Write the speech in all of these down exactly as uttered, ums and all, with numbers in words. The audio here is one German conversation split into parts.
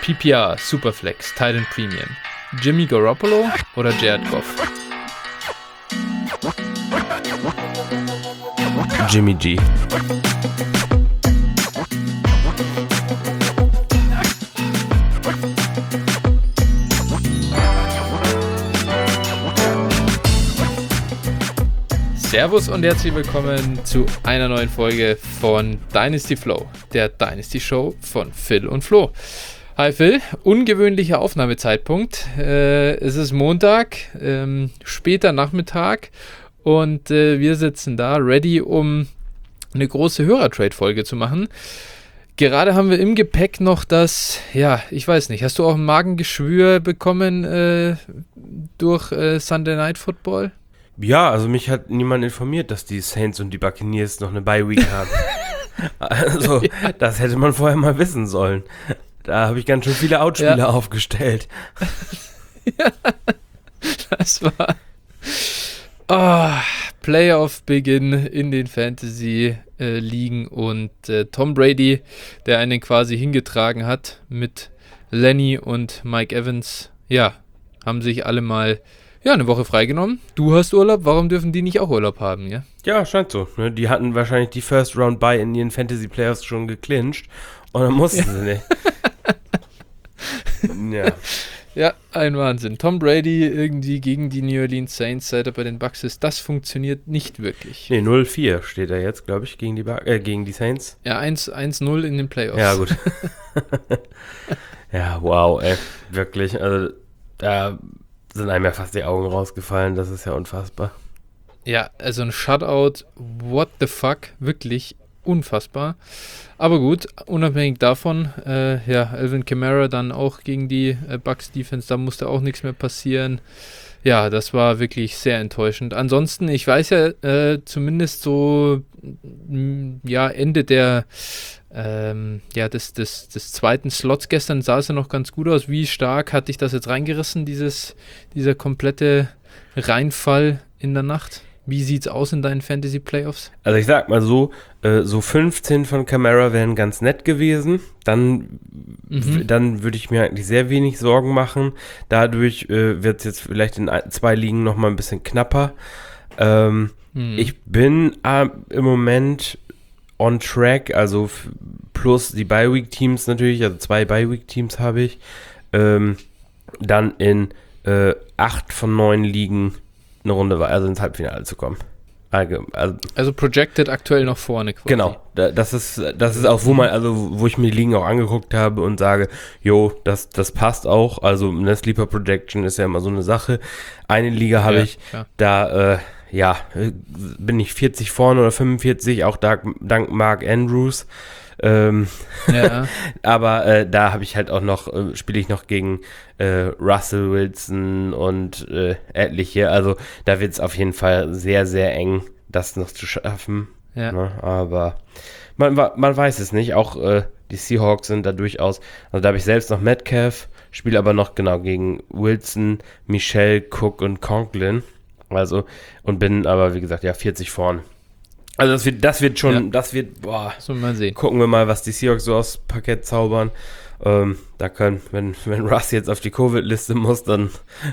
P P R, Superflex, Titan Premium. Jimmy Garoppolo oder Jared Goff? Jimmy G. Servus und herzlich willkommen zu einer neuen Folge von Dynasty Flow, der Dynasty Show von Phil und Flo. Hi Phil, ungewöhnlicher Aufnahmezeitpunkt. Äh, es ist Montag, ähm, später Nachmittag und äh, wir sitzen da ready, um eine große Hörer-Trade-Folge zu machen. Gerade haben wir im Gepäck noch das, ja, ich weiß nicht, hast du auch ein Magengeschwür bekommen äh, durch äh, Sunday Night Football? Ja, also mich hat niemand informiert, dass die Saints und die Buccaneers noch eine Bye-Week haben. Also, ja. Das hätte man vorher mal wissen sollen. Da habe ich ganz schön viele Outspieler ja. aufgestellt. Ja, das war oh, Playoff-Beginn in den Fantasy-Ligen und äh, Tom Brady, der einen quasi hingetragen hat mit Lenny und Mike Evans, ja, haben sich alle mal Ja, eine Woche freigenommen. Du hast Urlaub, warum dürfen die nicht auch Urlaub haben, ja? Ja, scheint so. Ne? Die hatten wahrscheinlich die First Round Bye in ihren Fantasy Playoffs schon geclincht und dann mussten ja. sie nicht. ja. Ja, ein Wahnsinn. Tom Brady irgendwie gegen die New Orleans Saints, seit er bei den Bucks ist, das funktioniert nicht wirklich. Nee, null vier steht er jetzt, glaube ich, gegen die, Bu- äh, gegen die Saints. Ja, eins null in den Playoffs. Ja, gut. ja, wow, ey, wirklich, also da sind einem ja fast die Augen rausgefallen, das ist ja unfassbar. Ja, also ein Shutout, what the fuck, wirklich unfassbar. Aber gut, unabhängig davon, äh, ja, Alvin Kamara dann auch gegen die äh, Bucks Defense, da musste auch nichts mehr passieren. Ja, das war wirklich sehr enttäuschend. Ansonsten, ich weiß ja äh, zumindest so, m, ja, Ende der Ähm, ja, des, des, des zweiten Slots gestern sah es ja noch ganz gut aus. Wie stark hat dich das jetzt reingerissen, dieses, dieser komplette Reinfall in der Nacht? Wie sieht's aus in deinen Fantasy-Playoffs? Also ich sag mal so, äh, so fünfzehn von Kamara wären ganz nett gewesen. Dann, mhm. w- dann würde ich mir eigentlich sehr wenig Sorgen machen. Dadurch äh, wird es jetzt vielleicht in ein, zwei Ligen nochmal ein bisschen knapper. Ähm, mhm. Ich bin äh, im Moment on track, also f- plus die Bye-Week-Teams natürlich, also zwei Bye-Week-Teams habe ich, ähm, dann in äh, acht von neun Ligen eine Runde weiter, also ins Halbfinale zu kommen. Also, also, also projected aktuell noch vorne quasi. Genau, da, das ist das ist auch, wo man, also wo ich mir die Ligen auch angeguckt habe und sage, jo, das, das passt auch, also eine Sleeper Projection ist ja immer so eine Sache. Eine Liga habe ja, ich, ja. da, äh, ja, bin ich vierzig vorne oder fünfundvierzig, auch dank, dank Mark Andrews. Ähm, ja. aber äh, da habe ich halt auch noch, äh, spiele ich noch gegen äh, Russell Wilson und äh, etliche. Also da wird es auf jeden Fall sehr, sehr eng, das noch zu schaffen. Ja. Ne? Aber man, man weiß es nicht. Auch äh, die Seahawks sind da durchaus, also da habe ich selbst noch Metcalf, spiele aber noch genau gegen Wilson, Michel, Cook und Conklin. Also, und bin aber, wie gesagt, ja, vierzig vorn. Also das wird, das wird schon, ja. das wird, boah, so mal sehen. Gucken wir mal, was die Seahawks so aus Parkett zaubern. Ähm, da können, wenn, wenn Russ jetzt auf die Covid-Liste muss, dann,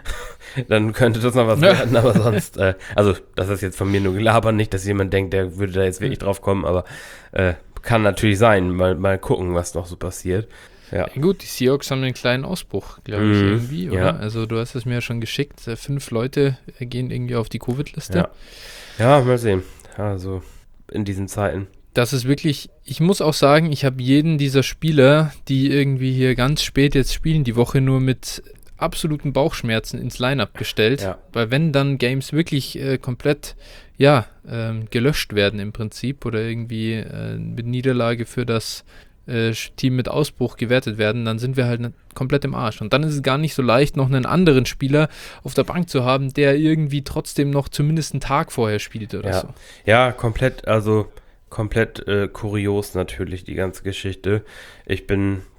dann könnte das noch was ja. werden, aber sonst, äh, also das ist jetzt von mir nur gelabert, nicht, dass jemand denkt, der würde da jetzt wirklich drauf kommen, aber äh, kann natürlich sein, mal, mal gucken, was noch so passiert. Ja. Ja, gut, die Seahawks haben einen kleinen Ausbruch, glaube ich, mhm, irgendwie, oder? Ja. Also du hast es mir ja schon geschickt, fünf Leute gehen irgendwie auf die Covid-Liste. Ja, ja mal sehen. Also in diesen Zeiten. Das ist wirklich, ich muss auch sagen, ich habe jeden dieser Spieler, die irgendwie hier ganz spät jetzt spielen, die Woche nur mit absoluten Bauchschmerzen ins Line-Up gestellt, Ja. weil wenn dann Games wirklich äh, komplett, ja, ähm, gelöscht werden im Prinzip oder irgendwie äh, mit Niederlage für das äh, Team mit Ausbruch gewertet werden, dann sind wir halt ne, komplett im Arsch. Und dann ist es gar nicht so leicht, noch einen anderen Spieler auf der Bank zu haben, der irgendwie trotzdem noch zumindest einen Tag vorher spielt oder ja. so. Ja, komplett, also komplett äh, kurios natürlich, die ganze Geschichte. Ich bin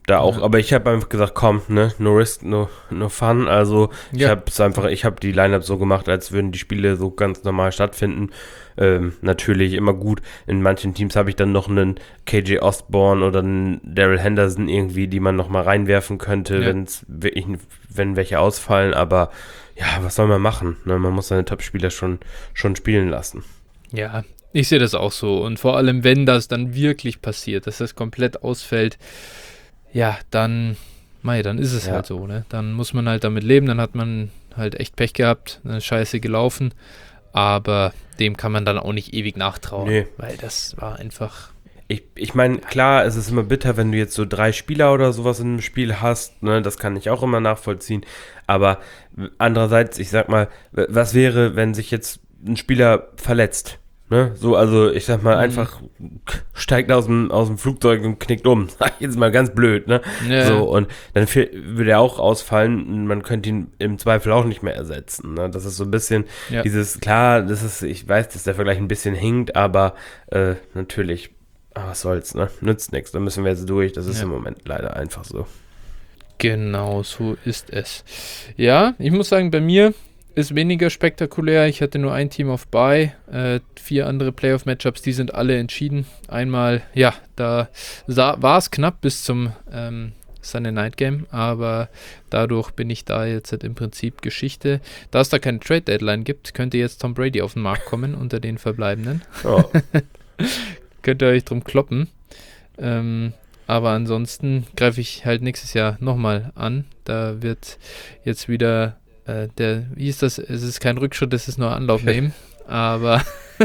da auch, Ja. aber ich habe einfach gesagt, komm, ne, no risk, no, no fun. Also ich Ja. habe es einfach, ich habe die Lineup so gemacht, als würden die Spiele so ganz normal stattfinden. Ähm, natürlich immer gut. In manchen Teams habe ich dann noch einen K J Osborne oder einen Daryl Henderson irgendwie, die man noch mal reinwerfen könnte, Ja. wenn's wirklich, wenn welche ausfallen. Aber ja, was soll man machen? Ne? Man muss seine Top-Spieler schon, schon spielen lassen. Ja, ich sehe das auch so. Und vor allem, wenn das dann wirklich passiert, dass das komplett ausfällt, ja, dann, mei, dann ist es Ja. halt so, ne? Dann muss man halt damit leben, dann hat man halt echt Pech gehabt, eine Scheiße gelaufen, aber dem kann man dann auch nicht ewig nachtrauen, Nee. weil das war einfach, Ich, ich meine, klar, es ist immer bitter, wenn du jetzt so drei Spieler oder sowas in einem Spiel hast, ne, das kann ich auch immer nachvollziehen, aber andererseits, ich sag mal, w- was wäre, wenn sich jetzt ein Spieler verletzt, ne, so, also ich sag mal, Mhm. einfach steigt aus dem, aus dem Flugzeug und knickt um, sag ich jetzt mal ganz blöd, ne, ja, so, und dann fehl- würde er auch ausfallen und man könnte ihn im Zweifel auch nicht mehr ersetzen, ne, das ist so ein bisschen ja. dieses, klar, das ist, ich weiß, dass der Vergleich ein bisschen hinkt, aber äh, natürlich, ah, was soll's, ne? Nützt nichts, da müssen wir jetzt durch. Das ist Ja. im Moment leider einfach so. Genau, so ist es. Ja, ich muss sagen, bei mir ist weniger spektakulär. Ich hatte nur ein Team auf Bye, äh, vier andere Playoff-Matchups, die sind alle entschieden. Einmal, ja, da war es knapp bis zum ähm, Sunday Night Game, aber dadurch bin ich da jetzt halt im Prinzip Geschichte. Da es da keine Trade-Deadline gibt, könnte jetzt Tom Brady auf den Markt kommen unter den Verbleibenden. Oh. Könnt ihr euch drum kloppen. Ähm, aber ansonsten greife ich halt nächstes Jahr nochmal an. Da wird jetzt wieder äh, der, wie ist das? Es ist kein Rückschritt, es ist nur Anlauf nehmen. Aber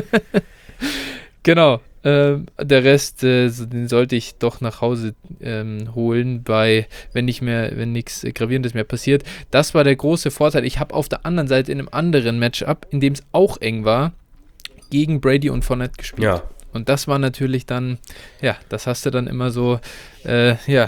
genau, ähm, der Rest, äh, so- den sollte ich doch nach Hause ähm, holen, bei, wenn nicht mehr, wenn nichts Gravierendes mehr passiert. Das war der große Vorteil. Ich habe auf der anderen Seite in einem anderen Matchup, in dem es auch eng war, gegen Brady und Fournette gespielt. Ja, Und das war natürlich dann, ja, das hast du dann immer so, äh, ja,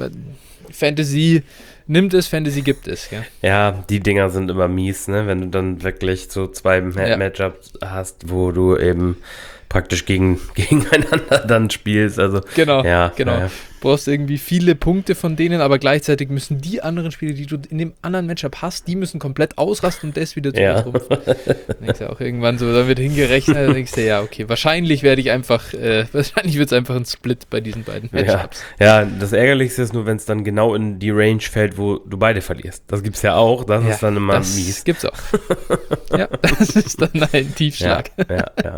Fantasy nimmt es, Fantasy gibt es, gell? ja, die Dinger sind immer mies, ne? Wenn du dann wirklich so zwei Ma- Ja. Matchups hast, wo du eben praktisch gegen, gegeneinander dann spielst. Also, Genau, ja, genau. ja, Du brauchst irgendwie viele Punkte von denen, aber gleichzeitig müssen die anderen Spiele, die du in dem anderen Matchup hast, die müssen komplett ausrasten, um das wieder zu Ja. übertrumpfen. Dann denkst du auch irgendwann so, dann wird hingerechnet, dann denkst du, ja, okay, wahrscheinlich werde ich einfach, äh, wahrscheinlich wird es einfach ein Split bei diesen beiden Ja. Matchups. ja, das Ärgerlichste ist nur, wenn es dann genau in die Range fällt, wo du beide verlierst. Das gibt's ja auch, das ist dann immer das mies. gibt's auch. Ja, das ist dann ein Ja, Tiefschlag. ja, ja.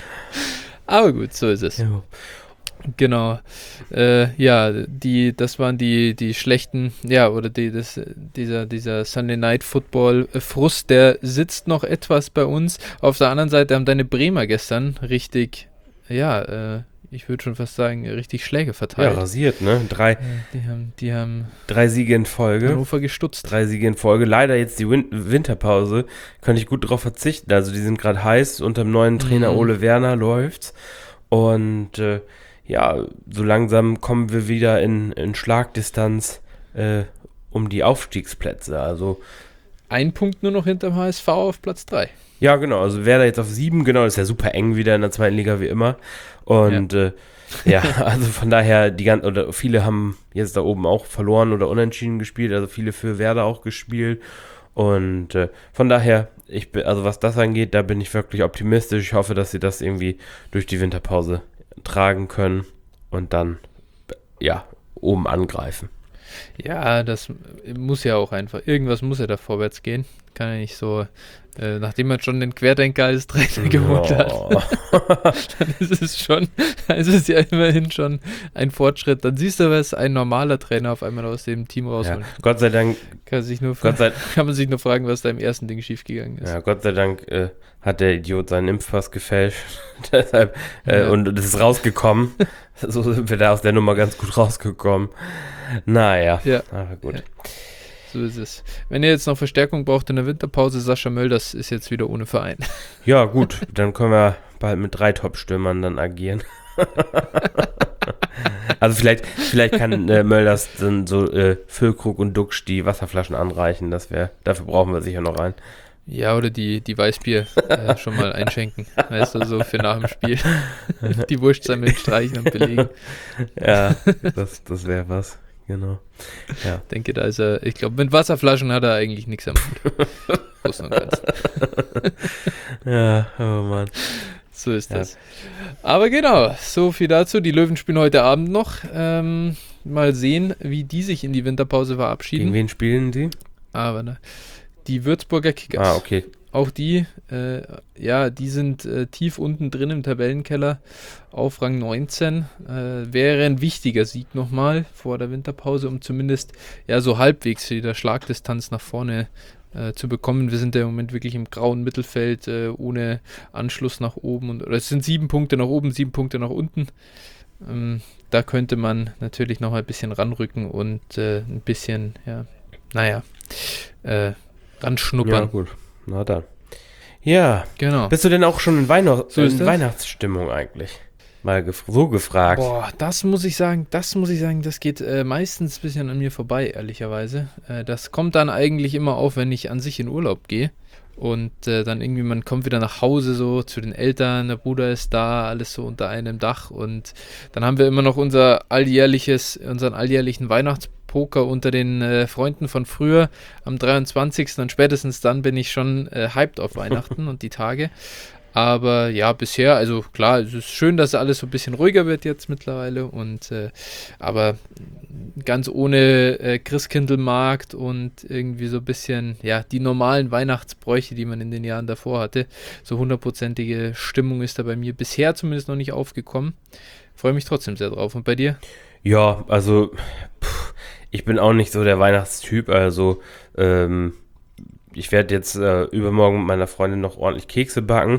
Aber gut, so ist es. Jo. Genau. Äh, ja, die, das waren die, die schlechten, ja, oder die, das, dieser, dieser Sunday Night Football äh, Frust, der sitzt noch etwas bei uns. Auf der anderen Seite haben deine Bremer gestern richtig, ja, äh, ich würde schon fast sagen, richtig Schläge ja, verteilt. rasiert, ne? Drei, Äh, die haben, die haben drei Siege in Folge. Hannover gestutzt. Drei Siege in Folge. Leider jetzt die Win- Winterpause. Könnte ich gut drauf verzichten. Also die sind gerade heiß. Unter dem neuen Trainer Mhm. Ole Werner läuft's. Und äh, ja, so langsam kommen wir wieder in, in Schlagdistanz äh, um die Aufstiegsplätze. Also Ein Punkt nur noch hinterm H S V auf Platz drei. ja, genau. Also Werder jetzt auf sieben. Genau, ist ja super eng wieder in der zweiten Liga wie immer. Und ja, äh, ja also von daher, die ganzen, oder viele haben jetzt da oben auch verloren oder unentschieden gespielt. Also viele für Werder auch gespielt. Und äh, von daher, ich bin, also was das angeht, da bin ich wirklich optimistisch. Ich hoffe, dass sie das irgendwie durch die Winterpause tragen können und dann, ja, oben angreifen. Ja, das muss ja auch einfach, irgendwas muss ja da vorwärts gehen. Kann ja nicht so, äh, nachdem man schon den Querdenker als Trainer geholt hat, Oh. dann ist es schon, dann ist es ja immerhin schon ein Fortschritt. Dann siehst du, was ein normaler Trainer auf einmal aus dem Team Ja, rausholt. Gott sei Dank, Kann, sich nur Gott sei, kann man sich nur fragen, was da im ersten Ding schiefgegangen ist. ja, Gott sei Dank äh, hat der Idiot seinen Impfpass gefälscht. Deshalb, äh, Ja. und es ist rausgekommen. So sind wir da aus der Nummer ganz gut rausgekommen. Naja, Ja. aber gut. Ja. So ist es. Wenn ihr jetzt noch Verstärkung braucht in der Winterpause, Sascha Mölders ist jetzt wieder ohne Verein. Ja, gut, dann können wir bald mit drei Top-Stürmern dann agieren. Also vielleicht, vielleicht kann äh, Mölders dann so äh, Füllkrug und Duxch die Wasserflaschen anreichen. Das wäre, dafür brauchen wir sicher noch einen. Ja, oder die, die Weißbier äh, schon mal einschenken. Weißt du, so für nach dem Spiel. Die Wurst sammeln, streichen und belegen. Ja, das, das wäre was. genau. Ja. Ich denke, da ist er, ich glaube, mit Wasserflaschen hat er eigentlich nichts am Hut. Groß und ganz. Ja, oh Mann. So ist Ja. das. Aber genau, so viel dazu. Die Löwen spielen heute Abend noch. Ähm, mal sehen, wie die sich in die Winterpause verabschieden. Gegen wen spielen die? Aber ne, die Würzburger Kickers. Ah, okay. Auch die, äh, ja, die sind äh, tief unten drin im Tabellenkeller auf Rang neunzehn. Äh, wäre ein wichtiger Sieg nochmal vor der Winterpause, um zumindest ja so halbwegs wieder Schlagdistanz nach vorne äh, zu bekommen. Wir sind ja im Moment wirklich im grauen Mittelfeld äh, ohne Anschluss nach oben. Und, oder es sind sieben Punkte nach oben, sieben Punkte nach unten. Ähm, da könnte man natürlich noch ein bisschen ranrücken und äh, ein bisschen, ja, naja, äh, ranschnuppern. Ja, gut. Na dann. Ja. Genau. Bist du denn auch schon in, Weihnacht So ist in das. Weihnachtsstimmung eigentlich? Mal gef so gefragt. Boah, das muss ich sagen, das muss ich sagen, das geht äh, meistens ein bisschen an mir vorbei, ehrlicherweise. Äh, das kommt dann eigentlich immer auf, wenn ich an sich in Urlaub gehe. Und äh, dann irgendwie, man kommt wieder nach Hause so zu den Eltern, der Bruder ist da, alles so unter einem Dach. Und dann haben wir immer noch unser alljährliches, unseren alljährlichen Weihnachtspoker unter den äh, Freunden von früher am dreiundzwanzigsten Und spätestens dann bin ich schon äh, hyped auf Weihnachten und die Tage. Aber ja, bisher, also klar, es ist schön, dass alles so ein bisschen ruhiger wird jetzt mittlerweile. Und äh, aber ganz ohne äh, Christkindlmarkt und irgendwie so ein bisschen, ja, die normalen Weihnachtsbräuche, die man in den Jahren davor hatte. So hundertprozentige Stimmung ist da bei mir bisher zumindest noch nicht aufgekommen. Freue mich trotzdem sehr drauf. Und bei dir? Ja, also pff, ich bin auch nicht so der Weihnachtstyp, also ähm, ich werde jetzt äh, übermorgen mit meiner Freundin noch ordentlich Kekse backen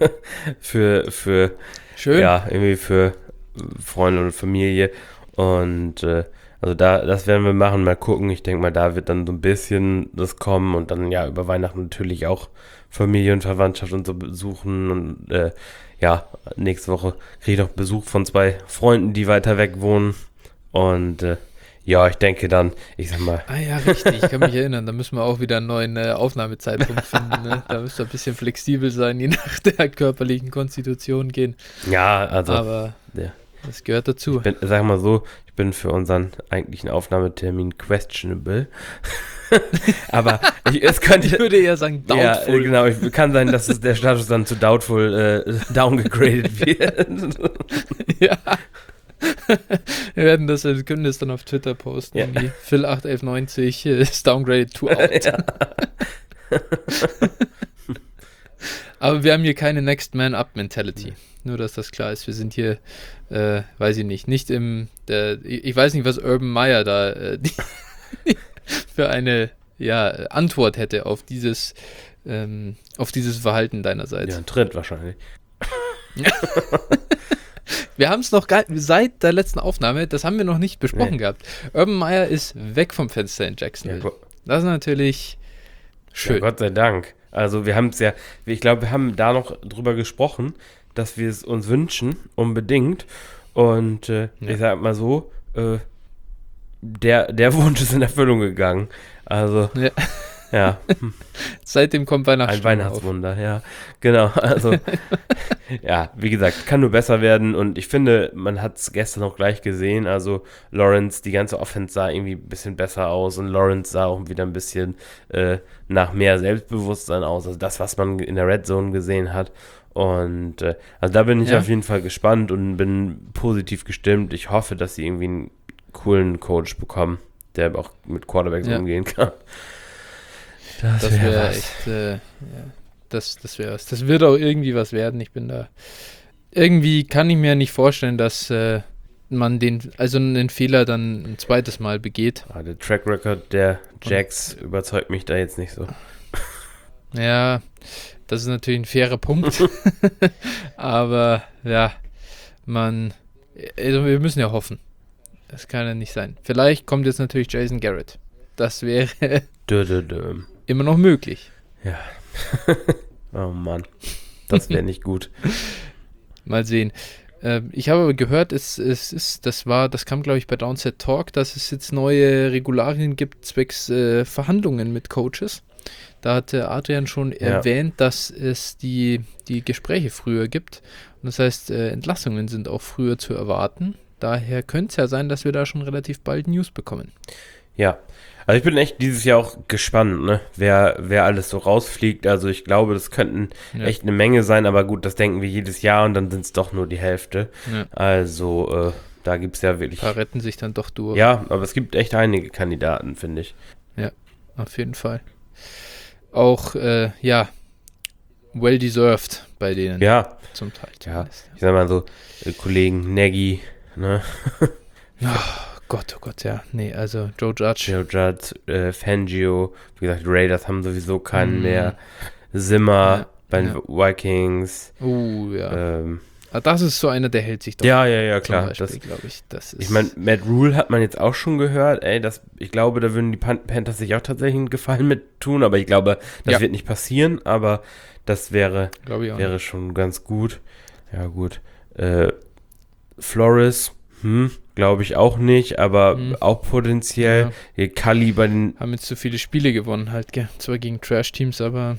für, für, Schön. ja, irgendwie für Freunde und Familie und äh, also da, das werden wir machen, mal gucken, ich denke mal, da wird dann so ein bisschen das kommen und dann ja über Weihnachten natürlich auch Familie und Verwandtschaft und so besuchen und äh, ja, nächste Woche kriege ich noch Besuch von zwei Freunden, die weiter weg wohnen und äh, ja, ich denke dann, ich sag mal. Ah ja, richtig, ich kann mich erinnern, da müssen wir auch wieder einen neuen äh, Aufnahmezeitpunkt finden. Ne? Da müsst ihr ein bisschen flexibel sein, je nach der körperlichen Konstitution gehen. Ja, also. Aber ja. das gehört dazu. Ich bin, sag mal so, ich bin für unseren eigentlichen Aufnahmetermin questionable. Aber ich, es könnte. Ich würde eher sagen doubtful. Ja, genau. Ich, kann sein, dass es der Status dann zu doubtful äh, downgegradet wird. Ja. Wir werden das, wir können das dann auf Twitter posten. Ja. Phil acht elf neunzig ist downgraded to out. Ja. Aber wir haben hier keine Next Man Up Mentality. Nur, dass das klar ist. Wir sind hier, äh, weiß ich nicht, nicht im, der, ich weiß nicht, was Urban Meyer da äh, die, für eine ja, Antwort hätte auf dieses, ähm, auf dieses Verhalten deinerseits. Ja, ein Tritt wahrscheinlich. Wir haben es noch gar, seit der letzten Aufnahme, das haben wir noch nicht besprochen Nee. gehabt. Urban Meyer ist weg vom Fenster in Jacksonville. Ja, Das ist natürlich schön. Ja, Gott sei Dank. Also wir haben es ja, ich glaube, wir haben da noch drüber gesprochen, dass wir es uns wünschen, unbedingt. Und äh, Ja. ich sag mal so, äh, der, der Wunsch ist in Erfüllung gegangen. Also, Ja. ja, Seitdem kommt ein Weihnachtsstimmung auf. Weihnachtswunder, ja. Genau, also, ja, wie gesagt, kann nur besser werden. Und ich finde, man hat es gestern auch gleich gesehen. Also, Lawrence, die ganze Offense sah irgendwie ein bisschen besser aus. Und Lawrence sah auch wieder ein bisschen äh, nach mehr Selbstbewusstsein aus. Also, das, was man in der Red Zone gesehen hat. Und äh, also da bin ich Ja. auf jeden Fall gespannt und bin positiv gestimmt. Ich hoffe, dass sie irgendwie einen coolen Coach bekommen, der auch mit Quarterbacks Ja. umgehen kann. Das wär wäre was. echt, äh, ja, das, das wäre was. Das wird auch irgendwie was werden. Ich bin da, irgendwie kann ich mir nicht vorstellen, dass äh, man den, also einen Fehler dann ein zweites Mal begeht. Ah, der Track Record der Jacks überzeugt mich da jetzt nicht so. Ja, das ist natürlich ein fairer Punkt. Aber ja, man, also wir müssen ja hoffen. Das kann ja nicht sein. Vielleicht kommt jetzt natürlich Jason Garrett. Das wäre Dö, dö, dö. immer noch möglich. Ja. Oh Mann. Das wäre nicht gut. Mal sehen. Äh, ich habe aber gehört, es, es ist, das war, das kam, glaube ich, bei Downset Talk, dass es jetzt neue Regularien gibt zwecks äh, Verhandlungen mit Coaches. Da hatte Adrian schon Ja. erwähnt, dass es die, die Gespräche früher gibt. Und das heißt, äh, Entlassungen sind auch früher zu erwarten. daher könnte es ja sein, dass wir da schon relativ bald News bekommen. Ja, also ich bin echt dieses Jahr auch gespannt, ne? wer, wer alles so rausfliegt. Also ich glaube, das könnten ja. echt eine Menge sein, aber gut, das denken wir jedes Jahr und dann sind es doch nur die Hälfte. Ja. Also äh, da gibt es ja wirklich... Ein paar retten sich dann doch durch. Ja, aber es gibt echt einige Kandidaten, finde ich. Ja, auf jeden Fall. Auch, äh, ja, well deserved bei denen. Ja. Zum Teil. Ja, ich sag mal so, äh, Kollegen Nagy, ne? Oh Gott, oh Gott, ja. Nee, also Joe Judge. Joe Judge, äh, Fangio, wie gesagt, Raiders haben sowieso keinen mm. mehr. Zimmer ja, bei den ja. Vikings. Uh, ja. Ähm, Das ist so einer, der hält sich doch. Ja, ja, ja, klar. Beispiel, das, glaube ich. Das ist ich meine, Matt Rule hat man jetzt auch schon gehört. Ey, das, ich glaube, da würden die Pan- Panthers sich auch tatsächlich einen Gefallen mit tun, aber ich glaube, das ja. wird nicht passieren, aber das wäre, wäre schon ganz gut. Ja, gut. Äh, Flores, hm, glaube ich auch nicht, aber hm. auch potenziell. Ja. Cully bei den... Haben jetzt so viele Spiele gewonnen halt, gell? Zwar gegen Trash-Teams, aber...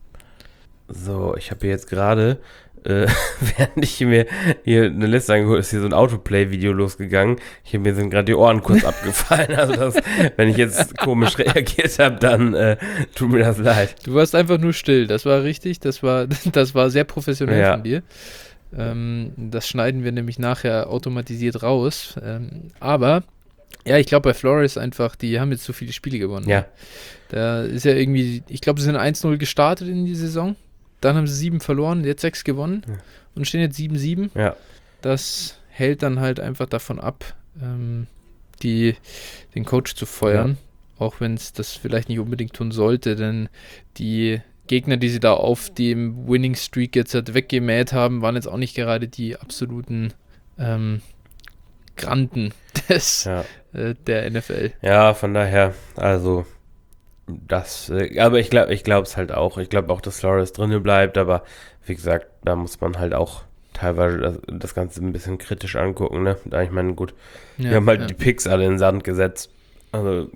So, ich habe jetzt gerade... Äh, während ich mir hier eine Liste angeholt, ist hier so ein Autoplay-Video losgegangen. Hier mir sind gerade die Ohren kurz abgefallen. Also das, wenn ich jetzt komisch reagiert habe, dann äh, tut mir das leid. Du warst einfach nur still. Das war richtig. Das war, das war sehr professionell ja. von dir. Ähm, das schneiden wir nämlich nachher automatisiert raus. Ähm, aber ja, ich glaube bei Flores einfach, die haben jetzt so viele Spiele gewonnen. Ja. Da ist ja irgendwie, ich glaube, sie sind eins null gestartet in die Saison. Dann haben sie sieben verloren, jetzt sechs gewonnen ja. und stehen jetzt sieben sieben. Ja. Das hält dann halt einfach davon ab, ähm, die, den Coach zu feuern, ja. auch wenn es das vielleicht nicht unbedingt tun sollte, denn die Gegner, die sie da auf dem Winning Streak jetzt halt weggemäht haben, waren jetzt auch nicht gerade die absoluten ähm, Granden des, ja. äh, der N F L. Ja, von daher, also das, äh, aber ich glaube ich glaube es halt auch. Ich glaube auch, dass Flores drinnen bleibt, aber wie gesagt, da muss man halt auch teilweise das, das Ganze ein bisschen kritisch angucken, ne? Da ich meine, gut, ja, wir haben halt ja. die Picks alle in den Sand gesetzt. Also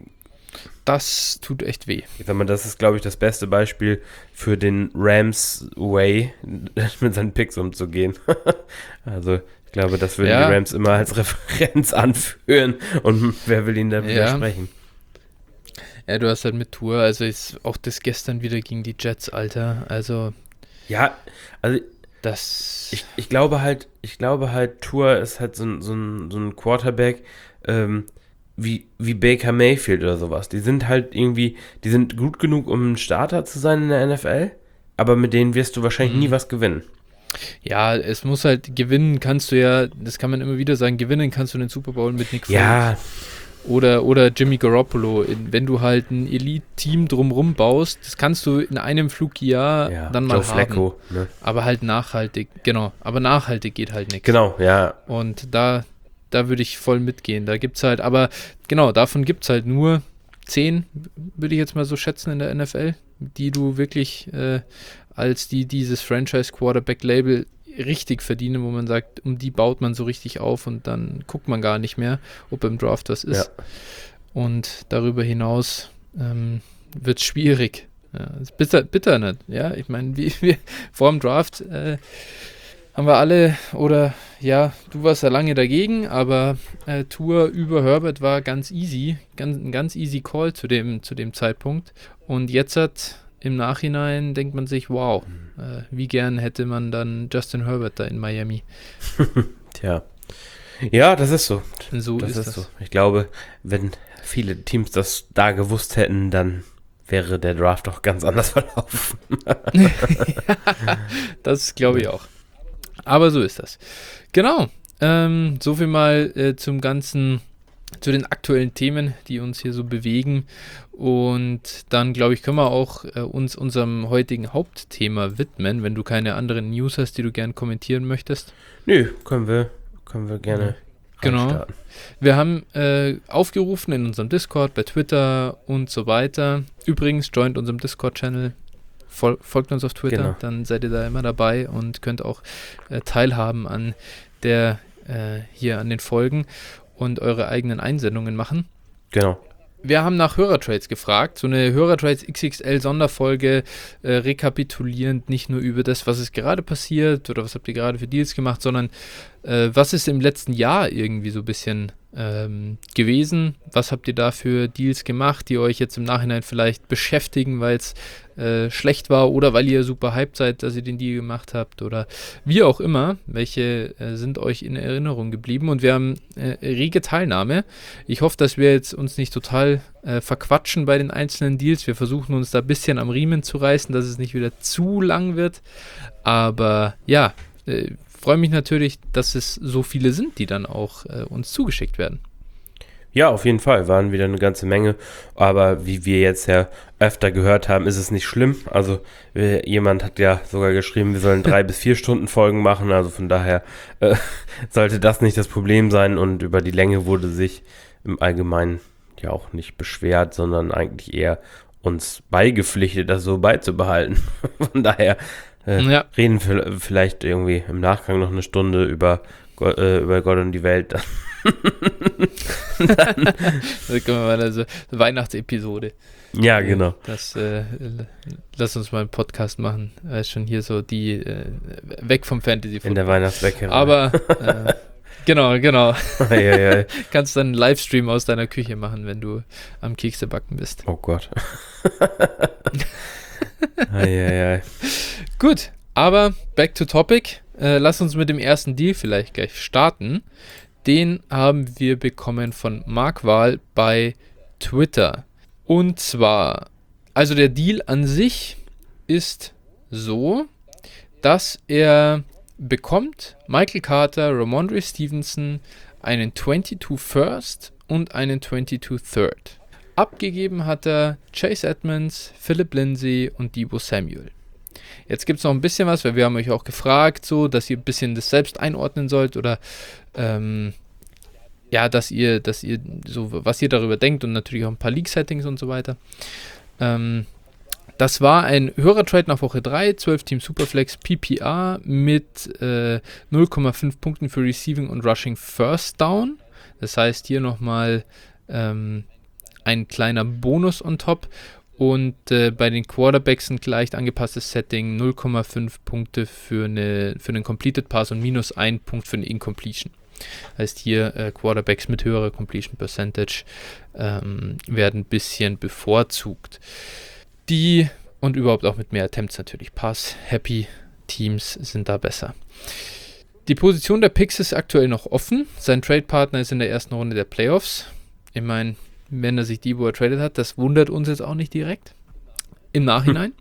das tut echt weh. Ich sag mal, das ist, glaube ich, das beste Beispiel für den Rams Way, mit seinen Picks umzugehen. Also ich glaube, das würden ja. die Rams immer als Referenz anführen und wer will ihnen da widersprechen? Ja. Ja, du hast halt mit Tour, also ist auch das gestern wieder gegen die Jets, Alter, also ja, also das ich, ich glaube halt, ich glaube halt, Tour ist halt so ein, so ein, so ein Quarterback, ähm, wie, wie Baker Mayfield oder sowas. Die sind halt irgendwie, die sind gut genug, um ein Starter zu sein in der N F L, aber mit denen wirst du wahrscheinlich mhm. nie was gewinnen. Ja, es muss halt, gewinnen kannst du ja, das kann man immer wieder sagen, gewinnen kannst du den Super Bowl mit Nick Foles. Ja, Oder, oder Jimmy Garoppolo, in, wenn du halt ein Elite-Team drumrum baust, das kannst du in einem Flugjahr ja, dann mal Joe Flacco, haben. Ne? Aber halt nachhaltig, genau. Aber nachhaltig geht halt nichts. Genau, ja. Und da, da würde ich voll mitgehen. Da gibt's halt, aber genau, davon gibt's halt nur zehn, würde ich jetzt mal so schätzen in der N F L, die du wirklich äh, als die dieses Franchise-Quarterback-Label richtig verdienen, wo man sagt, um die baut man so richtig auf und dann guckt man gar nicht mehr, ob im Draft was ist. Ja. Und darüber hinaus ähm, wird es schwierig. Ja, ist bitter, bitter nicht. Ja, ich meine, wie wir vor dem Draft äh, haben wir alle, oder ja, du warst ja lange dagegen, aber äh, Tour über Herbert war ganz easy, ganz, ein ganz easy Call zu dem, zu dem Zeitpunkt. Und jetzt hat im Nachhinein denkt man sich, wow, äh, wie gern hätte man dann Justin Herbert da in Miami. Tja. Ja, das ist so. So das ist, ist das. so. Ich glaube, wenn viele Teams das da gewusst hätten, dann wäre der Draft doch ganz anders verlaufen. Ja, das glaube ich auch. Aber so ist das. Genau. Ähm, so viel mal äh, zum ganzen, zu den aktuellen Themen, die uns hier so bewegen. Und dann, glaube ich, können wir auch äh, uns unserem heutigen Hauptthema widmen, wenn du keine anderen News hast, die du gerne kommentieren möchtest. Nö, können wir, können wir gerne Genau. reinstarten. Wir haben äh, aufgerufen in unserem Discord, bei Twitter und so weiter. Übrigens, joint unserem Discord-Channel, fol- folgt uns auf Twitter, Genau. Dann seid ihr da immer dabei und könnt auch äh, teilhaben an der, äh, hier an den Folgen und eure eigenen Einsendungen machen. Genau. wir haben nach Hörertrades gefragt, so eine Hörertrades X X L-Sonderfolge, äh, rekapitulierend nicht nur über das, was ist gerade passiert oder was habt ihr gerade für Deals gemacht, sondern äh, was ist im letzten Jahr irgendwie so ein bisschen ähm, gewesen, was habt ihr da für Deals gemacht, die euch jetzt im Nachhinein vielleicht beschäftigen, weil es äh, schlecht war oder weil ihr super hyped seid, dass ihr den Deal gemacht habt oder wie auch immer, welche äh, sind euch in Erinnerung geblieben und wir haben äh, rege Teilnahme. Ich hoffe, dass wir jetzt uns nicht total äh, verquatschen bei den einzelnen Deals, wir versuchen uns da ein bisschen am Riemen zu reißen, dass es nicht wieder zu lang wird, aber ja, äh, freue mich natürlich, dass es so viele sind, die dann auch äh, uns zugeschickt werden. Ja, auf jeden Fall, waren wieder eine ganze Menge, aber wie wir jetzt ja öfter gehört haben, ist es nicht schlimm, also äh, jemand hat ja sogar geschrieben, wir sollen drei bis vier Stunden Folgen machen, also von daher äh, sollte das nicht das Problem sein und über die Länge wurde sich im Allgemeinen ja auch nicht beschwert, sondern eigentlich eher uns beigepflichtet, das so beizubehalten, von daher Äh, ja. reden wir vielleicht irgendwie im Nachgang noch eine Stunde über, äh, über Gott und die Welt. Dann. dann. Das können wir mal also Weihnachtsepisode. Ja, genau. Das, äh, lass uns mal einen Podcast machen. Äh, schon hier so die äh, weg vom Fantasy. In der Weihnachtswecke. Aber äh, genau, genau. Ei, ei, ei. Kannst dann einen Livestream aus deiner Küche machen, wenn du am Kekse backen bist. Oh Gott. ei, ei, ei. Gut, aber back to topic. Äh, lass uns mit dem ersten Deal vielleicht gleich starten. Den haben wir bekommen von Mark Wahl bei Twitter. Und zwar, also der Deal an sich ist so, dass er bekommt Michael Carter, Ramondre Stevenson, einen zweiundzwanzig First und einen zweiundzwanzig Third. Abgegeben hat er Chase Edmonds, Philip Lindsay und Deebo Samuel. Jetzt gibt es noch ein bisschen was, weil wir haben euch auch gefragt, so, dass ihr ein bisschen das selbst einordnen sollt oder ähm, ja, dass ihr, dass ihr so, was ihr darüber denkt und natürlich auch ein paar League-Settings und so weiter. Ähm, das war ein Hörertrade nach Woche drei, zwölf Team Superflex P P R mit äh, null Komma fünf Punkten für Receiving und Rushing First Down. Das heißt hier nochmal ähm, ein kleiner Bonus on top. Und äh, bei den Quarterbacks ein leicht angepasstes Setting, null Komma fünf Punkte für, eine, für einen Completed Pass und minus ein Punkt für eine Incompletion. Heißt hier äh, Quarterbacks mit höherer Completion Percentage ähm, werden ein bisschen bevorzugt. Die und überhaupt auch mit mehr Attempts natürlich. Pass-Happy Teams sind da besser. Die Position der Picks ist aktuell noch offen. Sein Trade-Partner ist in der ersten Runde der Playoffs. Ich meine, wenn er sich Deebo ertradet hat, das wundert uns jetzt auch nicht direkt im Nachhinein.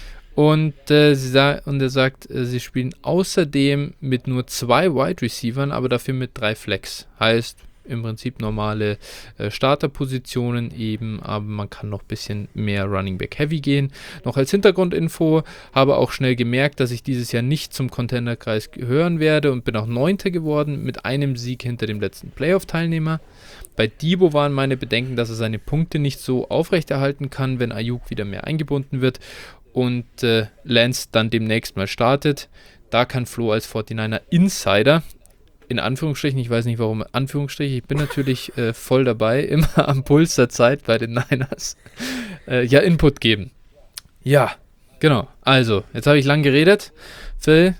Und, äh, sie sa- und er sagt, äh, sie spielen außerdem mit nur zwei Wide Receivern, aber dafür mit drei Flex. Heißt im Prinzip normale äh, Starterpositionen eben, aber man kann noch ein bisschen mehr Running Back Heavy gehen. Noch als Hintergrundinfo, habe auch schnell gemerkt, dass ich dieses Jahr nicht zum Contenderkreis gehören werde und bin auch Neunter geworden mit einem Sieg hinter dem letzten Playoff-Teilnehmer. Bei Deebo waren meine Bedenken, dass er seine Punkte nicht so aufrechterhalten kann, wenn Ayuk wieder mehr eingebunden wird und äh, Lance dann demnächst mal startet. Da kann Flo als forty-niner Insider, in Anführungsstrichen, ich weiß nicht warum Anführungsstrichen, ich bin natürlich äh, voll dabei, immer am Puls der Zeit bei den Niners, äh, ja Input geben. Ja, genau. Also, jetzt habe ich lang geredet. Phil,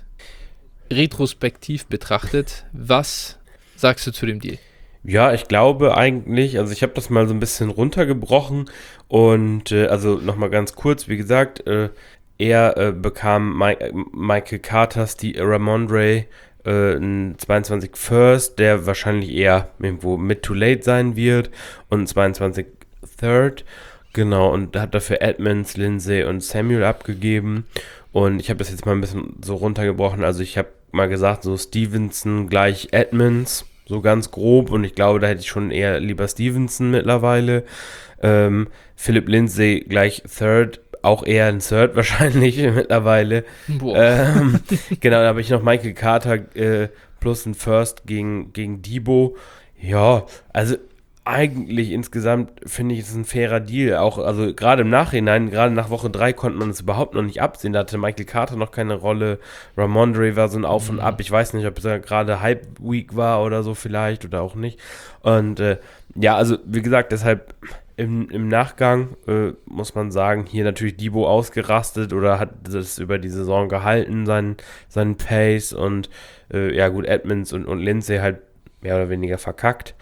retrospektiv betrachtet, was sagst du zu dem Deal? Ja, ich glaube eigentlich, also ich habe das mal so ein bisschen runtergebrochen und äh, also nochmal ganz kurz, wie gesagt, äh, er äh, bekam Mi- äh, Michael Carters, die Ramondre, äh, ein zweiundzwanzig First, der wahrscheinlich eher irgendwo mid to late sein wird und ein zweiundzwanzig Third, genau, und hat dafür Edmonds, Lindsay und Samuel abgegeben und ich habe das jetzt mal ein bisschen so runtergebrochen, also ich habe mal gesagt, so Stevenson gleich Edmonds, so ganz grob, und ich glaube, da hätte ich schon eher lieber Stevenson mittlerweile. Ähm, Philip Lindsay gleich Third, auch eher ein Third wahrscheinlich mittlerweile. Ähm, genau, da habe ich noch Michael Carter äh, plus ein First gegen, gegen Deebo. Ja, also eigentlich insgesamt finde ich es ein fairer Deal. Auch, also gerade im Nachhinein, gerade nach Woche drei konnte man es überhaupt noch nicht absehen. Da hatte Michael Carter noch keine Rolle. Ramondre war so ein Auf und Ab. Ich weiß nicht, ob es gerade Hype Week war oder so vielleicht oder auch nicht. Und äh, ja, also wie gesagt, deshalb im, im Nachgang äh, muss man sagen, hier natürlich Debo ausgerastet oder hat das über die Saison gehalten, seinen, seinen Pace und äh, ja gut, Edmonds und, und Lindsay halt mehr oder weniger verkackt.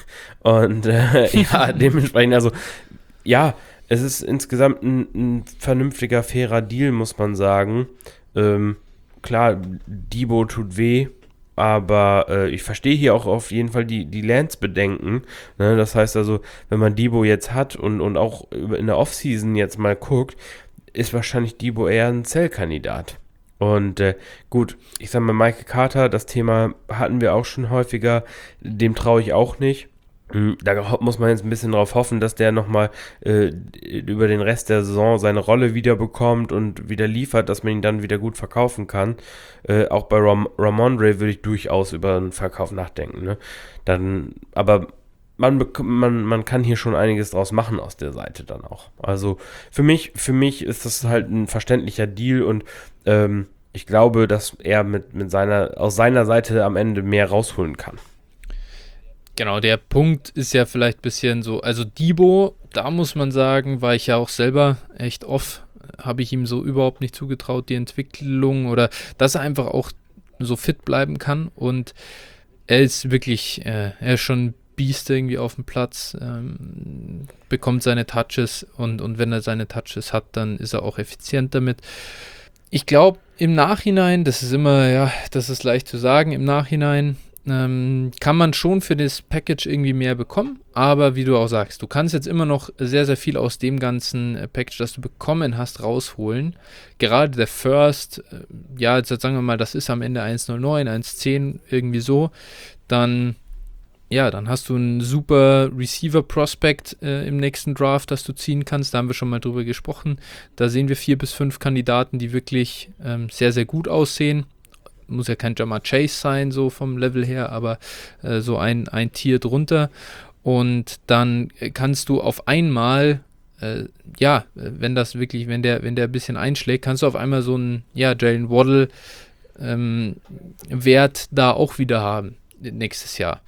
Und äh, ja, dementsprechend, also ja, es ist insgesamt ein, ein vernünftiger, fairer Deal, muss man sagen. Ähm, klar, Debo tut weh, aber äh, ich verstehe hier auch auf jeden Fall die, die Lance-Bedenken. Ne? Das heißt also, wenn man Debo jetzt hat und, und auch in der Offseason jetzt mal guckt, ist wahrscheinlich Debo eher ein Sell-Kandidat. Und äh, gut, ich sag mal, Michael Carter, das Thema hatten wir auch schon häufiger, dem traue ich auch nicht. Da muss man jetzt ein bisschen drauf hoffen, dass der nochmal äh, über den Rest der Saison seine Rolle wieder bekommt und wieder liefert, dass man ihn dann wieder gut verkaufen kann. Äh, auch bei Ram- Ramondre würde ich durchaus über einen Verkauf nachdenken. Ne? Dann, aber man, man, man kann hier schon einiges draus machen aus der Seite dann auch. Also für mich, für mich ist das halt ein verständlicher Deal und ähm, ich glaube, dass er mit, mit seiner, aus seiner Seite am Ende mehr rausholen kann. Genau, der Punkt ist ja vielleicht ein bisschen so, also Debo, da muss man sagen, war ich ja auch selber echt off, habe ich ihm so überhaupt nicht zugetraut, die Entwicklung oder dass er einfach auch so fit bleiben kann und er ist wirklich, äh, er ist schon ein Biest irgendwie auf dem Platz, ähm, bekommt seine Touches und, und wenn er seine Touches hat, dann ist er auch effizient damit. Ich glaube, im Nachhinein, das ist immer, ja, das ist leicht zu sagen, im Nachhinein Ähm, kann man schon für das Package irgendwie mehr bekommen, aber wie du auch sagst, du kannst jetzt immer noch sehr, sehr viel aus dem ganzen Package, das du bekommen hast, rausholen. Gerade der First, äh, ja, jetzt sagen wir mal, das ist am Ende eins null neun, eins zehn, irgendwie so, dann, ja, dann hast du einen super Receiver-Prospect äh, im nächsten Draft, das du ziehen kannst, da haben wir schon mal drüber gesprochen. Da sehen wir vier bis fünf Kandidaten, die wirklich ähm, sehr, sehr gut aussehen. Muss ja kein Ja'Marr Chase sein, so vom Level her, aber äh, so ein, ein Tier drunter. Und dann kannst du auf einmal, äh, ja, wenn das wirklich, wenn der, wenn der ein bisschen einschlägt, kannst du auf einmal so einen, ja, Jalen Waddle ähm, Wert da auch wieder haben nächstes Jahr.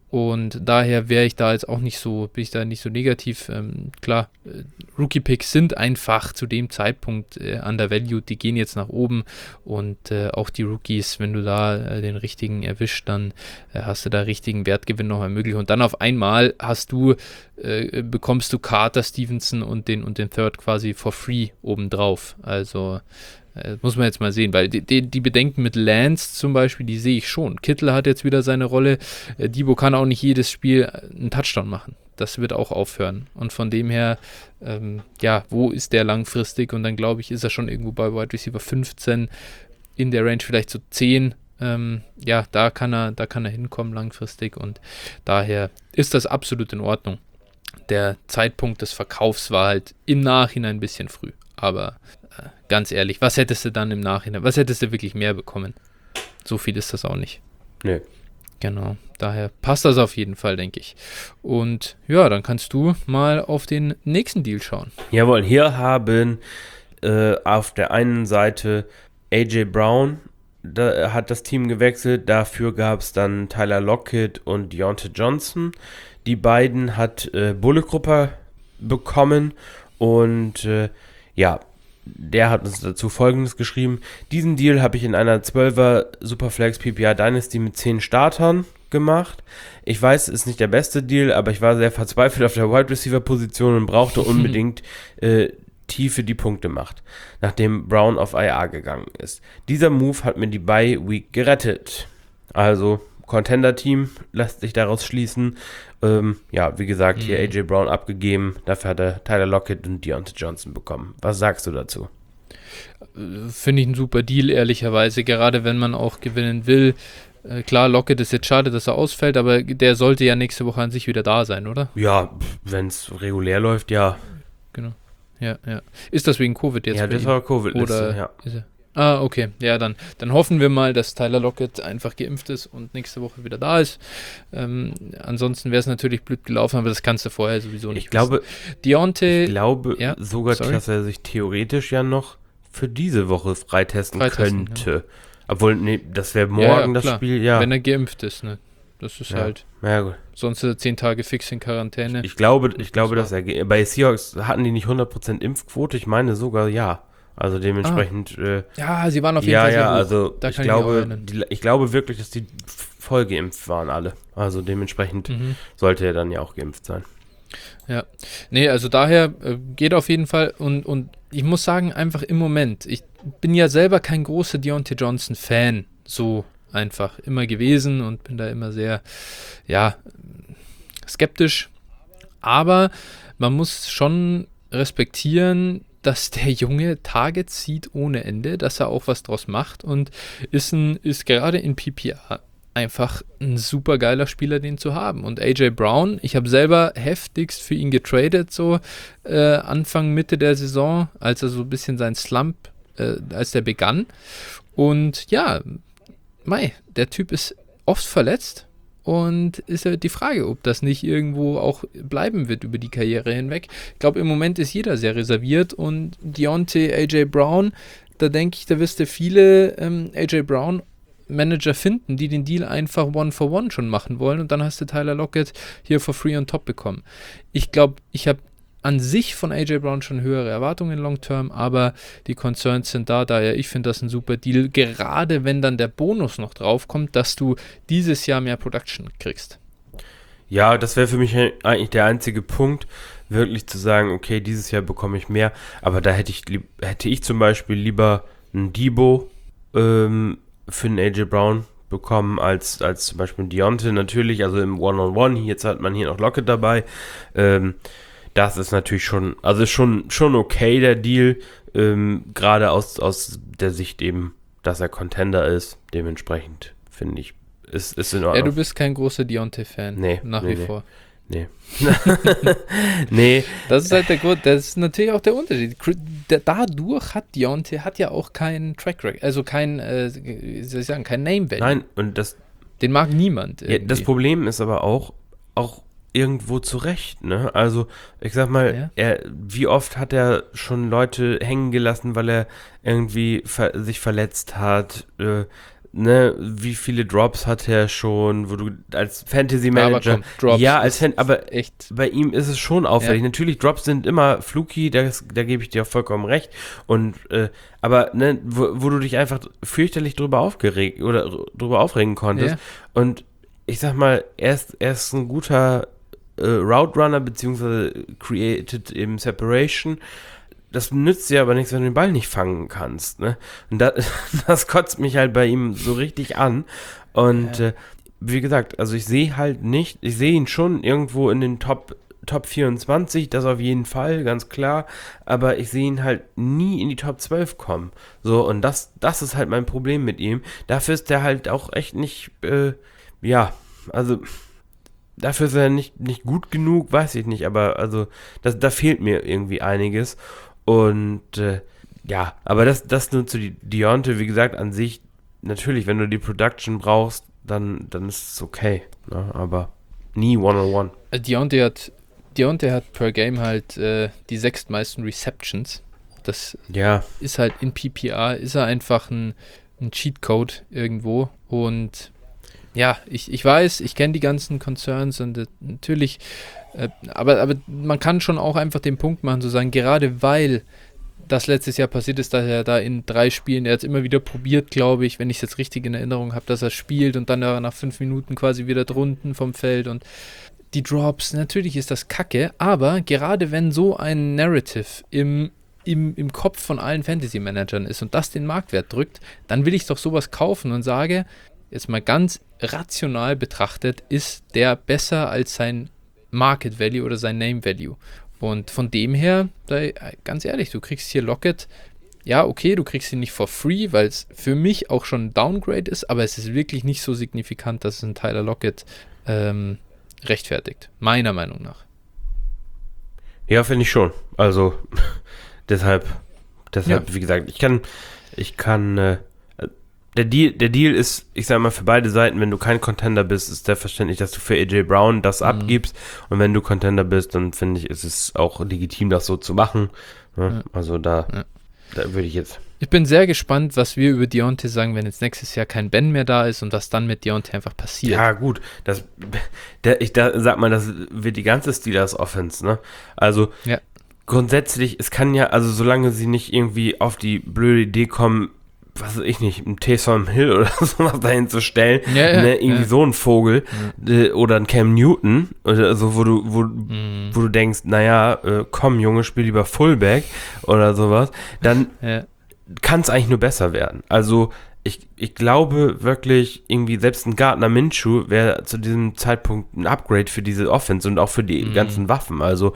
Und daher wäre ich da jetzt auch nicht so, bin ich da nicht so negativ. Ähm, klar, äh, Rookie-Picks sind einfach zu dem Zeitpunkt äh, undervalued, die gehen jetzt nach oben und äh, auch die Rookies, wenn du da äh, den richtigen erwischt, dann äh, hast du da richtigen Wertgewinn noch ermöglicht. Und dann auf einmal hast du, äh, bekommst du Carter, Stevenson und den, und den Third quasi for free obendrauf. Also Das muss man jetzt mal sehen, weil die, die, die Bedenken mit Lance zum Beispiel, die sehe ich schon. Kittel hat jetzt wieder seine Rolle. Äh, Debo kann auch nicht jedes Spiel einen Touchdown machen. Das wird auch aufhören. Und von dem her, ähm, ja, wo ist der langfristig? Und dann glaube ich, ist er schon irgendwo bei Wide Receiver fünfzehn, in der Range vielleicht so zehn. Ähm, ja, da kann er, da kann er hinkommen langfristig. Und daher ist das absolut in Ordnung. Der Zeitpunkt des Verkaufs war halt im Nachhinein ein bisschen früh. Aber äh, ganz ehrlich, was hättest du dann im Nachhinein, was hättest du wirklich mehr bekommen? So viel ist das auch nicht. Nee. Genau, daher passt das auf jeden Fall, denke ich. Und ja, dann kannst du mal auf den nächsten Deal schauen. Jawohl, hier haben äh, auf der einen Seite A J Brown, da hat das Team gewechselt, dafür gab es dann Tyler Lockett und Deontay Johnson. Die beiden hat äh, Bullegrupper bekommen und äh, ja, der hat uns dazu Folgendes geschrieben. Diesen Deal habe ich in einer zwölfer Superflex P P R Dynasty mit zehn Startern gemacht. Ich weiß, es ist nicht der beste Deal, aber ich war sehr verzweifelt auf der Wide Receiver Position und brauchte unbedingt äh, Tiefe, die Punkte macht, nachdem Brown auf I R gegangen ist. Dieser Move hat mir die Bye Week gerettet. Also Contender-Team lässt sich daraus schließen. Ähm, ja, wie gesagt, hier A J Brown abgegeben. Dafür hat er Tyler Lockett und Deontay Johnson bekommen. Was sagst du dazu? Finde ich ein super Deal, ehrlicherweise. Gerade wenn man auch gewinnen will. Äh, klar, Lockett ist jetzt schade, dass er ausfällt, aber der sollte ja nächste Woche an sich wieder da sein, oder? Ja, wenn es regulär läuft, ja. Genau. Ja, ja. Ist das wegen Covid jetzt? Ja, das war Covid-Liste, ja. Ist er? Ah, okay. Ja, dann, dann hoffen wir mal, dass Tyler Lockett einfach geimpft ist und nächste Woche wieder da ist. Ähm, ansonsten wäre es natürlich blöd gelaufen, aber das kannst du vorher sowieso nicht ich glaube, Deontay, ich glaube ja, sogar, sorry. dass er sich theoretisch ja noch für diese Woche freitesten, Freitesten, könnte. Ja. Obwohl, nee, das wäre morgen ja, ja, das klar. Spiel, ja. Wenn er geimpft ist, ne? Das ist ja. halt Ja, gut. sonst ist er zehn Tage fix in Quarantäne. Ich glaube, ich glaube, dass er, ge- bei Seahawks hatten die nicht hundert Prozent Impfquote, ich meine sogar ja. Also dementsprechend. Ah. Äh, ja, sie waren auf jeden ja, Fall sehr ja, hoch. also Da ich kann glaube, ich auch die, ich glaube wirklich, dass die voll geimpft waren alle. Also dementsprechend Mhm. sollte er dann ja auch geimpft sein. Ja, nee, also daher äh, geht auf jeden Fall und, und ich muss sagen, einfach im Moment, ich bin ja selber kein großer Deontay Johnson-Fan, so einfach immer gewesen und bin da immer sehr, ja, skeptisch, aber man muss schon respektieren, dass der Junge Targets sieht ohne Ende, dass er auch was draus macht und ist, ein, ist gerade in P P R einfach ein super geiler Spieler, den zu haben. Und A J Brown, ich habe selber heftigst für ihn getradet, so äh, Anfang, Mitte der Saison, als er so ein bisschen sein Slump, äh, als der begann. Und ja, mei, der Typ ist oft verletzt und ist halt die Frage, ob das nicht irgendwo auch bleiben wird über die Karriere hinweg. Ich glaube, im Moment ist jeder sehr reserviert und Deontay, A J Brown, da denke ich, da wirst du viele ähm, A J Brown Manager finden, die den Deal einfach One-for-One schon machen wollen und dann hast du Tyler Lockett hier for free on top bekommen. Ich glaube, ich habe an sich von A J Brown schon höhere Erwartungen long-term, aber die Concerns sind da, daher ich finde das ein super Deal, gerade wenn dann der Bonus noch draufkommt, dass du dieses Jahr mehr Production kriegst. Ja, das wäre für mich eigentlich der einzige Punkt, wirklich zu sagen, okay, dieses Jahr bekomme ich mehr, aber da hätte ich, lieb, hätte ich zum Beispiel lieber einen Debo ähm, für einen A J Brown bekommen, als, als zum Beispiel Deontay natürlich, also im One-on-One, jetzt hat man hier noch Lockett dabei, ähm, das ist natürlich schon, also ist schon, schon okay, der Deal, ähm, gerade aus, aus der Sicht eben, dass er Contender ist, dementsprechend, finde ich, ist, ist in Ordnung. Ja, du bist kein großer Deontay-Fan, nee, nach nee, wie nee. vor. Nee. nee. Das ist halt der Grund, das ist natürlich auch der Unterschied. Der, dadurch hat Deontay hat ja auch keinen Track Record, also kein, äh, wie soll ich sagen, kein Name Value. Nein, und das, den mag niemand. ja, das Problem ist aber auch, auch irgendwo zurecht, ne? Also, ich sag mal, Ja. er, wie oft hat er schon Leute hängen gelassen, weil er irgendwie ver- sich verletzt hat, äh, ne, wie viele Drops hat er schon, wo du als Fantasy Manager, aber komm, Drops ja, als Fan, aber echt. bei ihm ist es schon auffällig. Ja. Natürlich, Drops sind immer fluky, das, da gebe ich dir auch vollkommen recht. Und, äh, aber, ne, wo, wo du dich einfach fürchterlich drüber aufgeregt oder drüber aufregen konntest. Ja. Und ich sag mal, er ist, er ist ein guter äh, Route Runner, beziehungsweise created eben Separation. Das nützt dir aber nichts, wenn du den Ball nicht fangen kannst, ne? Und da, das kotzt mich halt bei ihm so richtig an. Und Ja. äh, wie gesagt, also ich sehe halt nicht, ich sehe ihn schon irgendwo in den Top, Top vierundzwanzig, das auf jeden Fall, ganz klar. Aber ich sehe ihn halt nie in die Top zwölf kommen. So, und das, das ist halt mein Problem mit ihm. Dafür ist der halt auch echt nicht, äh, ja, also dafür ist er nicht, nicht gut genug, weiß ich nicht, aber also das, da fehlt mir irgendwie einiges. Und äh, ja, aber das, das nur zu Deontay, wie gesagt, an sich, natürlich, wenn du die Production brauchst, dann, dann ist es okay, ne? Aber nie One-on-One. Also Deontay hat, Deontay hat per Game halt äh, die sechstmeisten Receptions. Das Ja, ist halt in P P R, ist er einfach ein, ein Cheatcode irgendwo. Und ja, ich, ich weiß, ich kenne die ganzen Concerns und äh, natürlich, äh, aber, aber man kann schon auch einfach den Punkt machen, zu sagen, gerade weil das letztes Jahr passiert ist, dass er da in drei Spielen, er hat es immer wieder probiert, glaube ich, wenn ich es jetzt richtig in Erinnerung habe, dass er spielt und dann nach fünf Minuten quasi wieder drunten vom Feld und die Drops, natürlich ist das kacke, aber gerade wenn so ein Narrative im, im, im Kopf von allen Fantasy-Managern ist und das den Marktwert drückt, dann will ich doch sowas kaufen und sage, jetzt mal ganz rational betrachtet, ist der besser als sein Market Value oder sein Name Value. Und von dem her, da, ganz ehrlich, du kriegst hier Lockett, ja, okay, du kriegst ihn nicht for free, weil es für mich auch schon ein Downgrade ist, aber es ist wirklich nicht so signifikant, dass es ein Tyler Lockett ähm, rechtfertigt, meiner Meinung nach. ja, finde ich schon. Also deshalb, deshalb, Ja. wie gesagt, ich kann, ich kann, äh, der Deal, der Deal ist, ich sag mal, für beide Seiten, wenn du kein Contender bist, ist selbstverständlich, dass du für A J Brown das Mhm. abgibst. Und wenn du Contender bist, dann finde ich, ist es auch legitim, das so zu machen. Ne? Ja. Also da. Ja. Da würde ich jetzt... Ich bin sehr gespannt, was wir über Deontay sagen, wenn jetzt nächstes Jahr kein Ben mehr da ist und was dann mit Deontay einfach passiert. Ja, gut. Das, der, ich da, sag mal, das wird die ganze Steelers-Offense, ne? Also, ja. grundsätzlich, es kann ja, also solange sie nicht irgendwie auf die blöde Idee kommen, was weiß ich nicht, einen Taysom Hill oder sowas dahin zu stellen, ja, ja, ne? Irgendwie ja. so ein Vogel ja. äh, oder ein Cam Newton oder so, wo du, wo, mhm. wo du denkst, naja, äh, komm Junge, spiel lieber Fullback oder sowas, dann ja. kann es eigentlich nur besser werden. Also ich, ich glaube wirklich, irgendwie selbst ein Gardner Minshew wäre zu diesem Zeitpunkt ein Upgrade für diese Offense und auch für die mhm. ganzen Waffen. Also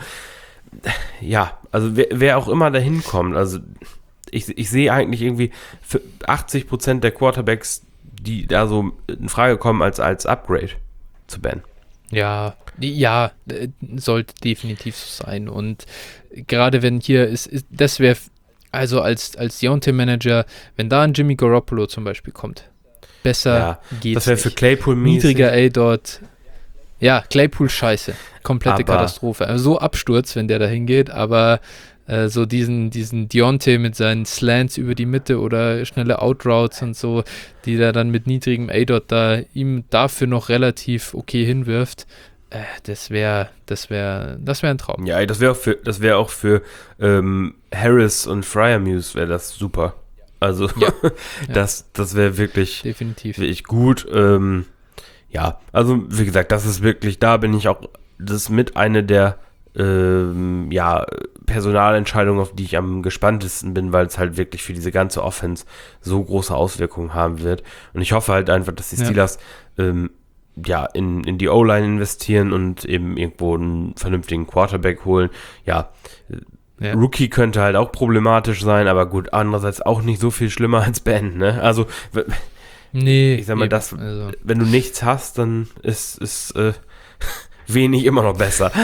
ja, also wer, wer auch immer da hinkommt, also ich, ich sehe eigentlich irgendwie für achtzig Prozent der Quarterbacks, die da so in Frage kommen, als, als Upgrade zu Ben. Ja, ja, sollte definitiv so sein. Und gerade wenn hier ist, ist das wäre also als, als Deontay-Manager, wenn da ein Jimmy Garoppolo zum Beispiel kommt, besser ja, geht's das wäre für Claypool niedriger A-Dot. Ja, Claypool scheiße. Komplette aber Katastrophe. Also so Absturz, wenn der da hingeht, aber äh, so diesen, diesen Deontay mit seinen Slants über die Mitte oder schnelle Outroutes und so, die der dann mit niedrigem A-Dot da ihm dafür noch relativ okay hinwirft, äh, das wäre das wäre, das wäre ein Traum. Ja, das wäre auch für, das wäre auch für ähm, Harris und Freiermuth wäre das super. Also ja, das, das wäre wirklich, definitiv wirklich gut. Ähm, ja, also wie gesagt, das ist wirklich, da bin ich auch, das ist mit eine der ähm, ja, Personalentscheidungen, auf die ich am gespanntesten bin, weil es halt wirklich für diese ganze Offense so große Auswirkungen haben wird. Und ich hoffe halt einfach, dass die Steelers ja, ähm, ja in, in die O-Line investieren und eben irgendwo einen vernünftigen Quarterback holen. Ja, ja, Rookie könnte halt auch problematisch sein, aber gut, andererseits auch nicht so viel schlimmer als Ben, ne? Also nee, ich sag mal, eben, das, also. wenn du nichts hast, dann ist, ist äh, wenig immer noch besser.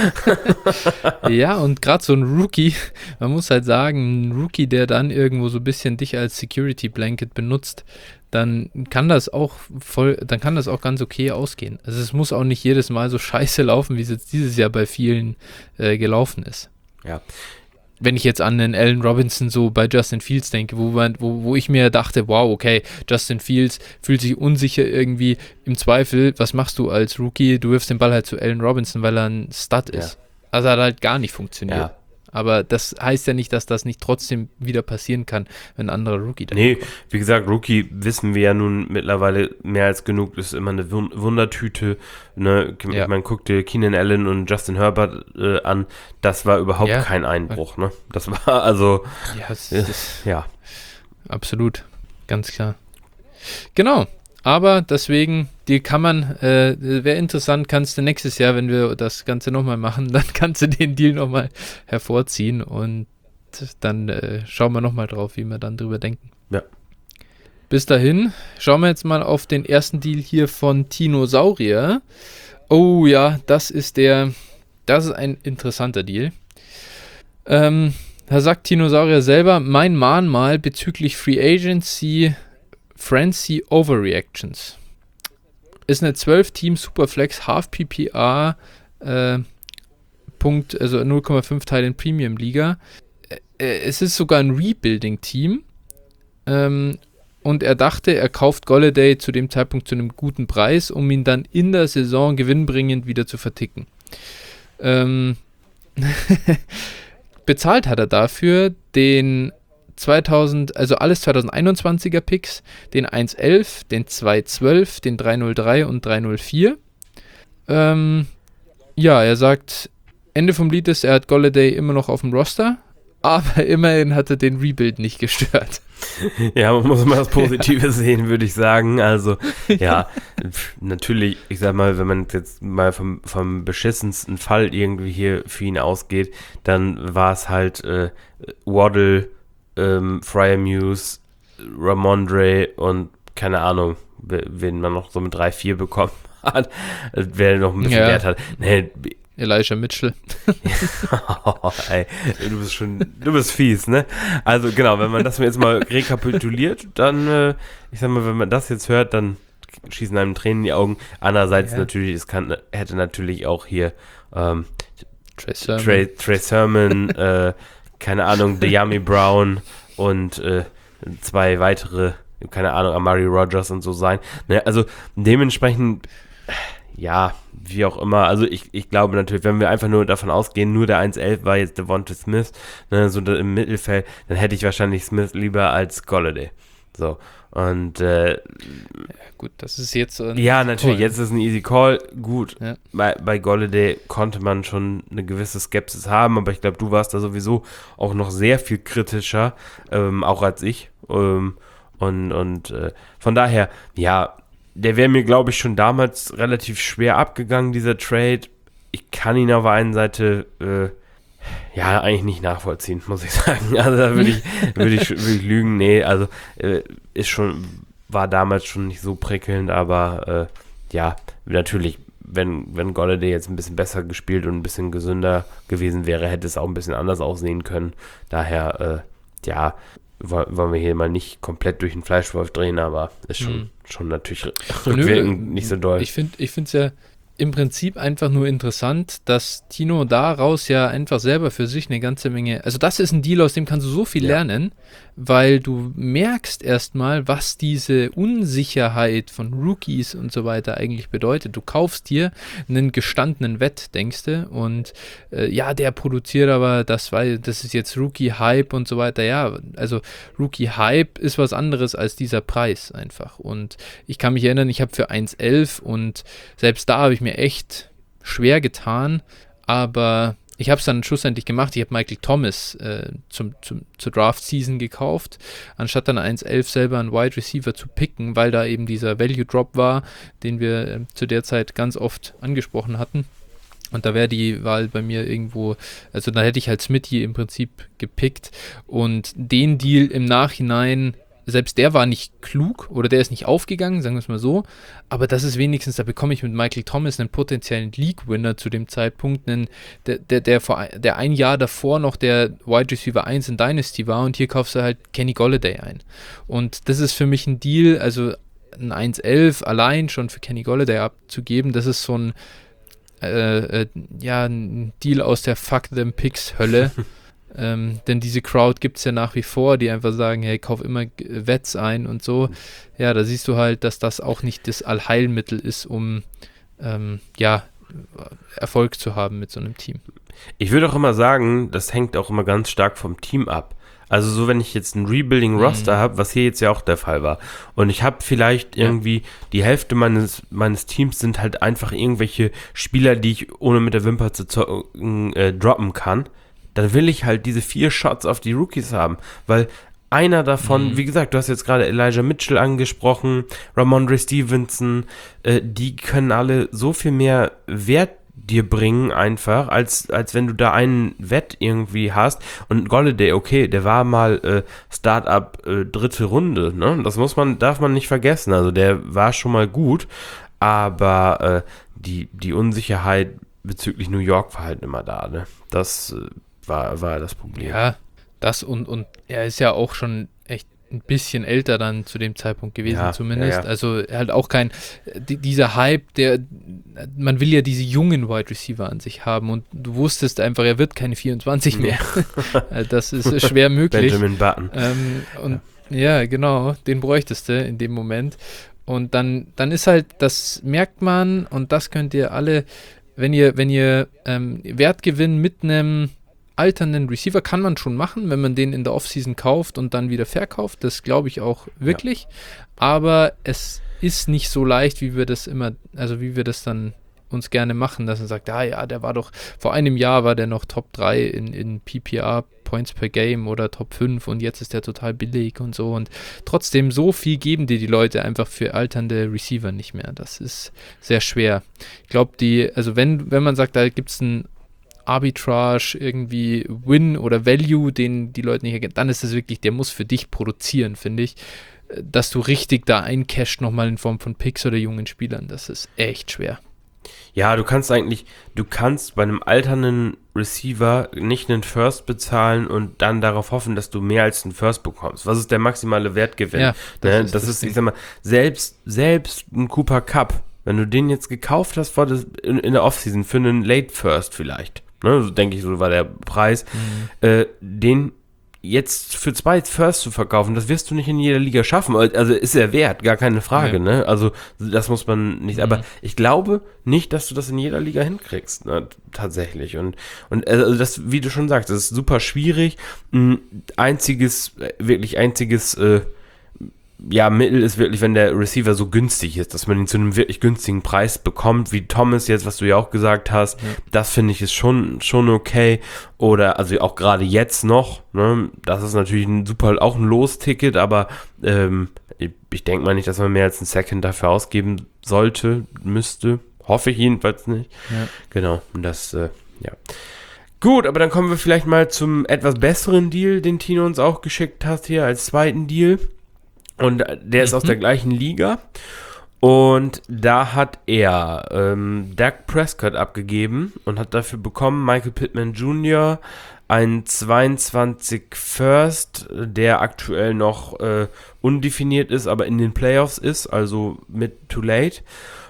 Ja, und gerade so ein Rookie, man muss halt sagen, ein Rookie, der dann irgendwo so ein bisschen dich als Security Blanket benutzt, dann kann das auch voll, dann kann das auch ganz okay ausgehen. Also es muss auch nicht jedes Mal so scheiße laufen, wie es jetzt dieses Jahr bei vielen äh, gelaufen ist. Ja. Wenn ich jetzt an den Allen Robinson so bei Justin Fields denke, wo, man, wo, wo ich mir dachte, wow, okay, Justin Fields fühlt sich unsicher irgendwie, im Zweifel, was machst du als Rookie? Du wirfst den Ball halt zu Allen Robinson, weil er ein Stud ist. Ja. Also hat halt gar nicht funktioniert. Ja. Aber das heißt ja nicht, dass das nicht trotzdem wieder passieren kann, wenn ein anderer Rookie da Nee, kommt. Wie gesagt, Rookie wissen wir ja nun mittlerweile mehr als genug, ist immer eine Wundertüte. Ne? Ja. Man guckt dir Keenan Allen und Justin Herbert äh, an, das war überhaupt ja. kein Einbruch. Ne? Das war also, ja, es ist, äh, ja. Absolut, ganz klar. Genau. Aber deswegen, die kann man, äh, wäre interessant, kannst du nächstes Jahr, wenn wir das Ganze nochmal machen, dann kannst du den Deal nochmal hervorziehen und dann äh, schauen wir nochmal drauf, wie wir dann drüber denken. Ja. Bis dahin, schauen wir jetzt mal auf den ersten Deal hier von Tinosaurier. Oh ja, das ist der, das ist ein interessanter Deal. Ähm, da sagt Tinosaurier selber, mein Mahnmal bezüglich Free Agency Frenzy Overreactions. Ist eine zwölf Team Superflex Half P P R äh, Punkt, also null Komma fünf Teil in Premium Liga. Äh, es ist sogar ein Rebuilding-Team ähm, und er dachte, er kauft Golladay zu dem Zeitpunkt zu einem guten Preis, um ihn dann in der Saison gewinnbringend wieder zu verticken. Ähm bezahlt hat er dafür den zweitausend, also alles zweitausendeinundzwanziger Picks, den eins elf, den zwei zwölf, den drei null drei und drei null vier. Ähm, ja, er sagt, Ende vom Lied ist, er hat Golladay immer noch auf dem Roster, aber immerhin hat er den Rebuild nicht gestört. Ja, man muss immer das Positive ja. sehen, würde ich sagen. Also, ja, natürlich, ich sag mal, wenn man jetzt mal vom, vom beschissensten Fall irgendwie hier für ihn ausgeht, dann war es halt äh, Waddle, ähm, Freiermuth, Ramondre und keine Ahnung, wen man noch so mit drei vier bekommen hat, wer noch ein bisschen ja. Wert hat. Nee, Elijah Mitchell. oh, ey, du bist schon, du bist fies, ne? Also genau, wenn man das jetzt mal rekapituliert, dann, äh, ich sag mal, wenn man das jetzt hört, dann schießen einem Tränen in die Augen. Andererseits ja. natürlich, es kann, hätte natürlich auch hier ähm, Trey Sermon, Trey, Trey Sermon äh, keine Ahnung, De'Ami Brown, und äh, zwei weitere, keine Ahnung, Amari Rogers und so sein. Ne, also dementsprechend, ja, wie auch immer, also ich, ich glaube natürlich, wenn wir einfach nur davon ausgehen, nur der eins elf war jetzt Devonta Smith, ne, so im Mittelfeld, dann hätte ich wahrscheinlich Smith lieber als Golladay. So, und äh, ja, gut, das ist jetzt ein ja, natürlich, Call. jetzt ist ein easy Call, gut, Ja. bei, bei Golladay konnte man schon eine gewisse Skepsis haben, aber ich glaube, du warst da sowieso auch noch sehr viel kritischer, ähm, auch als ich, ähm, und, und äh, von daher, ja, der wäre mir, glaube ich, schon damals relativ schwer abgegangen, dieser Trade. Ich kann ihn auf der einen Seite äh, ja eigentlich nicht nachvollziehen, muss ich sagen. Also da würde ich, würd ich, würd ich lügen. Nee, also äh, ist schon, war damals schon nicht so prickelnd, aber äh, ja, natürlich, wenn, wenn Golladay jetzt ein bisschen besser gespielt und ein bisschen gesünder gewesen wäre, hätte es auch ein bisschen anders aussehen können. Daher, äh, ja, wollen wir hier mal nicht komplett durch den Fleischwolf drehen, aber ist schon, mhm. schon natürlich rückwirkend Nö, nicht so doll. Ich finde ich finde es ja im Prinzip einfach nur interessant, dass Tino daraus ja einfach selber für sich eine ganze Menge, also das ist ein Deal, aus dem kannst du so viel ja. lernen, weil du merkst erstmal, was diese Unsicherheit von Rookies und so weiter eigentlich bedeutet. Du kaufst dir einen gestandenen Wett, denkst du, und äh, ja, der produziert aber, das, weil das ist jetzt Rookie-Hype und so weiter. Ja, also Rookie-Hype ist was anderes als dieser Preis einfach. Und ich kann mich erinnern, ich habe für eins elf und selbst da habe ich mir echt schwer getan, aber ich habe es dann schlussendlich gemacht. Ich habe Michael Thomas äh, zum, zum, zur Draft-Season gekauft, anstatt dann eins elf selber einen Wide Receiver zu picken, weil da eben dieser Value-Drop war, den wir äh, zu der Zeit ganz oft angesprochen hatten. Und da wäre die Wahl bei mir irgendwo, also da hätte ich halt Smithy im Prinzip gepickt und den Deal im Nachhinein, selbst der war nicht klug oder der ist nicht aufgegangen, sagen wir es mal so, aber das ist wenigstens, da bekomme ich mit Michael Thomas einen potenziellen League-Winner zu dem Zeitpunkt, einen, der, der, der, vor, der ein Jahr davor noch der Wide Receiver eins in Dynasty war und hier kaufst du halt Kenny Golladay ein. Und das ist für mich ein Deal, also ein eins elf allein schon für Kenny Golladay abzugeben, das ist so ein, äh, äh, ja, ein Deal aus der Fuck them Picks Hölle. Ähm, denn diese Crowd gibt es ja nach wie vor, die einfach sagen, hey, kauf immer Wets ein und so. Ja, da siehst du halt, dass das auch nicht das Allheilmittel ist, um ähm, ja, Erfolg zu haben mit so einem Team. Ich würde auch immer sagen, das hängt auch immer ganz stark vom Team ab. Also so, wenn ich jetzt ein Rebuilding-Roster mhm. habe, was hier jetzt ja auch der Fall war, und ich habe vielleicht irgendwie, ja. die Hälfte meines, meines Teams sind halt einfach irgendwelche Spieler, die ich ohne mit der Wimper zu zocken, äh, droppen kann, dann will ich halt diese vier Shots auf die Rookies haben, weil einer davon, mhm. wie gesagt, du hast jetzt gerade Elijah Mitchell angesprochen, Ramondre Stevenson, äh, die können alle so viel mehr Wert dir bringen einfach, als, als wenn du da einen Wett irgendwie hast. Und Golladay, okay, der war mal äh, Startup äh, dritte Runde, ne? Das muss man, darf man nicht vergessen. Also der war schon mal gut, aber äh, die, die Unsicherheit bezüglich New York war halt immer da, ne? Das äh, War, war das Problem. Ja, das und, und er ist ja auch schon echt ein bisschen älter dann zu dem Zeitpunkt gewesen, ja, zumindest. Ja, ja. Also halt auch kein, die, dieser Hype, der, man will ja diese jungen Wide Receiver an sich haben und du wusstest einfach, er wird keine vierundzwanzig mehr. Das ist schwer möglich. Benjamin Button. Ähm, und ja. ja, genau, den bräuchtest du in dem Moment. Und dann, dann ist halt, das merkt man und das könnt ihr alle, wenn ihr, wenn ihr ähm, Wertgewinn mit einem alternden Receiver kann man schon machen, wenn man den in der Offseason kauft und dann wieder verkauft. Das glaube ich auch wirklich. Ja. Aber es ist nicht so leicht, wie wir das immer, also wie wir das dann uns gerne machen, dass man sagt, ah ja, der war doch, vor einem Jahr war der noch Top drei in, in P P R, Points per Game oder Top fünf und jetzt ist der total billig und so. Und trotzdem, so viel geben dir die Leute einfach für alternde Receiver nicht mehr. Das ist sehr schwer. Ich glaube, die, also wenn, wenn man sagt, da gibt es einen Arbitrage, irgendwie Win oder Value, den die Leute nicht erkennen, dann ist es wirklich, der muss für dich produzieren, finde ich, dass du richtig da eincasht nochmal in Form von Picks oder jungen Spielern, das ist echt schwer. Ja, du kannst eigentlich, du kannst bei einem alternden Receiver nicht einen First bezahlen und dann darauf hoffen, dass du mehr als einen First bekommst. Was ist der maximale Wertgewinn? Ja, das, ne? ist, das, das ist, ich sag mal, selbst, selbst ein Cooper Kupp, wenn du den jetzt gekauft hast vor das, in, in der Offseason für einen Late First vielleicht, ne, so denke ich, so war der Preis, mhm. äh, den jetzt für zwei First zu verkaufen, das wirst du nicht in jeder Liga schaffen. Also ist er wert, gar keine Frage, ja. ne? Also das muss man nicht, mhm. aber ich glaube nicht, dass du das in jeder Liga hinkriegst, ne? Tatsächlich. Und, und also das, wie du schon sagst, das ist super schwierig. Ein einziges, wirklich einziges, äh, ja, Mittel ist wirklich, wenn der Receiver so günstig ist, dass man ihn zu einem wirklich günstigen Preis bekommt, wie Thomas jetzt, was du ja auch gesagt hast. Ja. Das finde ich ist schon, schon okay. Oder, also auch gerade jetzt noch, ne, das ist natürlich ein super, auch ein Los-Ticket, aber ähm, ich, ich denke mal nicht, dass man mehr als ein Second dafür ausgeben sollte, müsste. Hoffe ich jedenfalls nicht. Ja. Genau, und das, äh, ja. Gut, aber dann kommen wir vielleicht mal zum etwas besseren Deal, den Tino uns auch geschickt hat hier als zweiten Deal. Und der ist mhm. aus der gleichen Liga. Und da hat er ähm, Dak Prescott abgegeben und hat dafür bekommen Michael Pittman Junior, ein zweiundzwanzig First, der aktuell noch äh, undefiniert ist, aber in den Playoffs ist, also mit Too Late.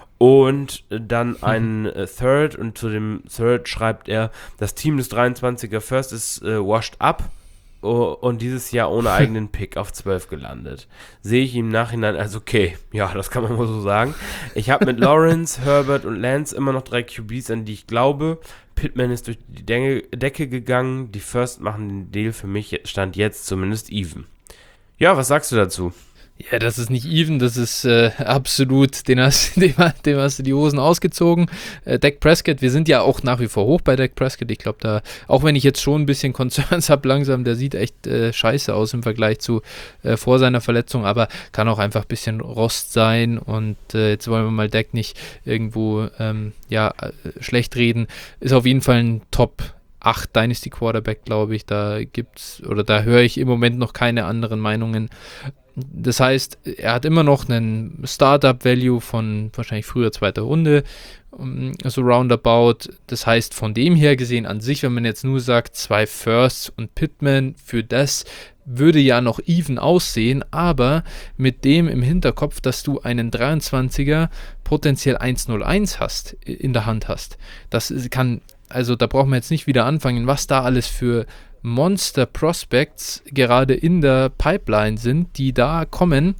Und dann mhm. ein äh, Third, und zu dem Third schreibt er, das Team des dreiundzwanziger First ist äh, washed up. Oh, und dieses Jahr ohne eigenen Pick auf zwölf gelandet. Sehe ich im Nachhinein als okay. Ja, das kann man wohl so sagen. Ich habe mit Lawrence, Herbert und Lance immer noch drei Q Bs, an die ich glaube. Pittman ist durch die Decke, Decke gegangen. Die First machen den Deal für mich, stand jetzt zumindest even. Ja, was sagst du dazu? Ja, das ist nicht even, das ist äh, absolut, den hast, dem, dem hast du die Hosen ausgezogen. Äh, Dak Prescott, wir sind ja auch nach wie vor hoch bei Dak Prescott. Ich glaube, da, auch wenn ich jetzt schon ein bisschen Concerns habe langsam, der sieht echt äh, scheiße aus im Vergleich zu äh, vor seiner Verletzung, aber kann auch einfach ein bisschen Rost sein, und äh, jetzt wollen wir mal Dak nicht irgendwo ähm, ja, äh, schlecht reden. Ist auf jeden Fall ein Top acht Dynasty Quarterback, glaube ich. Da gibt's, oder da höre ich im Moment noch keine anderen Meinungen. Das heißt, er hat immer noch einen Startup-Value von wahrscheinlich früher zweiter Runde, so roundabout. Das heißt, von dem her gesehen an sich, wenn man jetzt nur sagt, zwei Firsts und Pittman für das, würde ja noch even aussehen, aber mit dem im Hinterkopf, dass du einen dreiundzwanziger potenziell eins null eins hast, in der Hand hast. Das kann, also da brauchen wir jetzt nicht wieder anfangen, was da alles für Monster Prospects gerade in der Pipeline sind, die da kommen.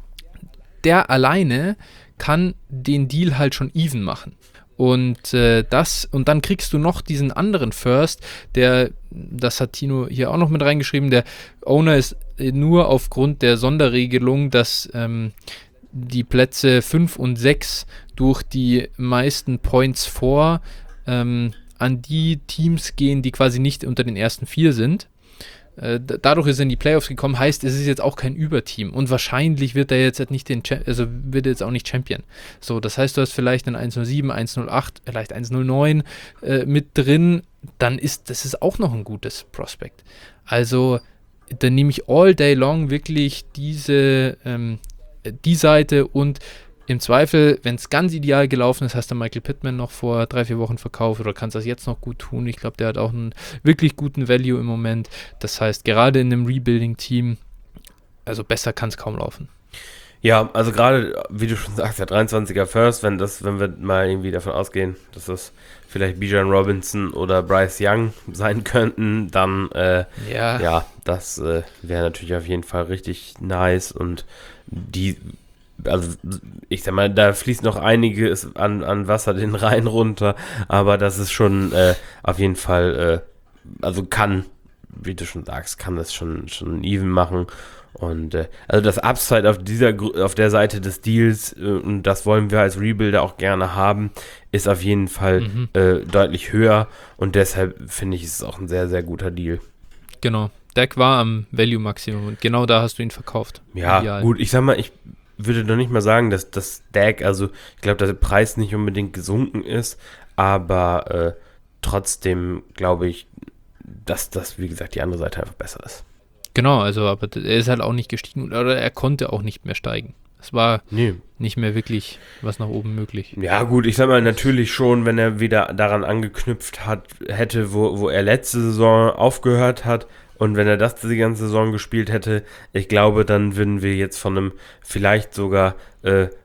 Der alleine kann den Deal halt schon even machen. Und äh, das, und dann kriegst du noch diesen anderen First, der, das hat Tino hier auch noch mit reingeschrieben, der Owner ist nur aufgrund der Sonderregelung, dass ähm, die Plätze fünf und sechs durch die meisten Points vor ähm, an die Teams gehen, die quasi nicht unter den ersten vier sind. Äh, dadurch ist er in die Playoffs gekommen, heißt, es ist jetzt auch kein Überteam, und wahrscheinlich wird er jetzt halt nicht den, also wird er jetzt auch nicht Champion. So, das heißt, du hast vielleicht einen eins null sieben, eins null acht, vielleicht eins null neun äh, mit drin, dann ist das ist auch noch ein gutes Prospect. Also, dann nehme ich all day long wirklich diese ähm, die Seite, und im Zweifel, wenn es ganz ideal gelaufen ist, hast du Michael Pittman noch vor drei, vier Wochen verkauft oder kannst das jetzt noch gut tun. Ich glaube, der hat auch einen wirklich guten Value im Moment. Das heißt, gerade in einem Rebuilding-Team, also besser kann es kaum laufen. Ja, also gerade, wie du schon sagst, der dreiundzwanziger First, wenn das, wenn wir mal irgendwie davon ausgehen, dass das vielleicht Bijan Robinson oder Bryce Young sein könnten, dann äh, ja. ja, das äh, wäre natürlich auf jeden Fall richtig nice, und die also ich sag mal, da fließt noch einiges an, an Wasser den Rhein runter, aber das ist schon äh, auf jeden Fall, äh, also kann, wie du schon sagst, kann das schon, schon even machen, und äh, also das Upside auf dieser auf der Seite des Deals, äh, und das wollen wir als Rebuilder auch gerne haben, ist auf jeden Fall mhm. äh, deutlich höher, und deshalb finde ich, ist es auch ein sehr, sehr guter Deal. Genau, Dak war am Value-Maximum und genau da hast du ihn verkauft. Ja, Ideal. Gut, ich sag mal, ich würde noch nicht mal sagen, dass das Dak, also ich glaube, dass der Preis nicht unbedingt gesunken ist, aber äh, trotzdem glaube ich, dass das, wie gesagt, die andere Seite einfach besser ist. Genau, also aber er ist halt auch nicht gestiegen, oder er konnte auch nicht mehr steigen. Es war nee. nicht mehr wirklich was nach oben möglich. Ja gut, ich sag mal natürlich schon, wenn er wieder daran angeknüpft hat, hätte, wo, wo er letzte Saison aufgehört hat, und wenn er das die ganze Saison gespielt hätte, ich glaube, dann würden wir jetzt von einem vielleicht sogar äh,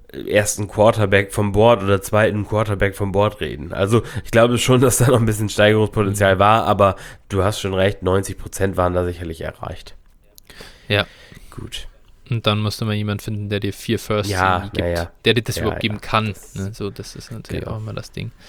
ersten Quarterback vom Board oder zweiten Quarterback vom Board reden. Also ich glaube schon, dass da noch ein bisschen Steigerungspotenzial war, aber du hast schon recht, neunzig Prozent waren da sicherlich erreicht. Ja. Gut. Und dann musste man jemanden finden, der dir vier Firsts ja, gibt, ja, ja. der dir das ja, überhaupt ja. geben kann. Das, ne? So, das ist natürlich genau. auch immer das Ding.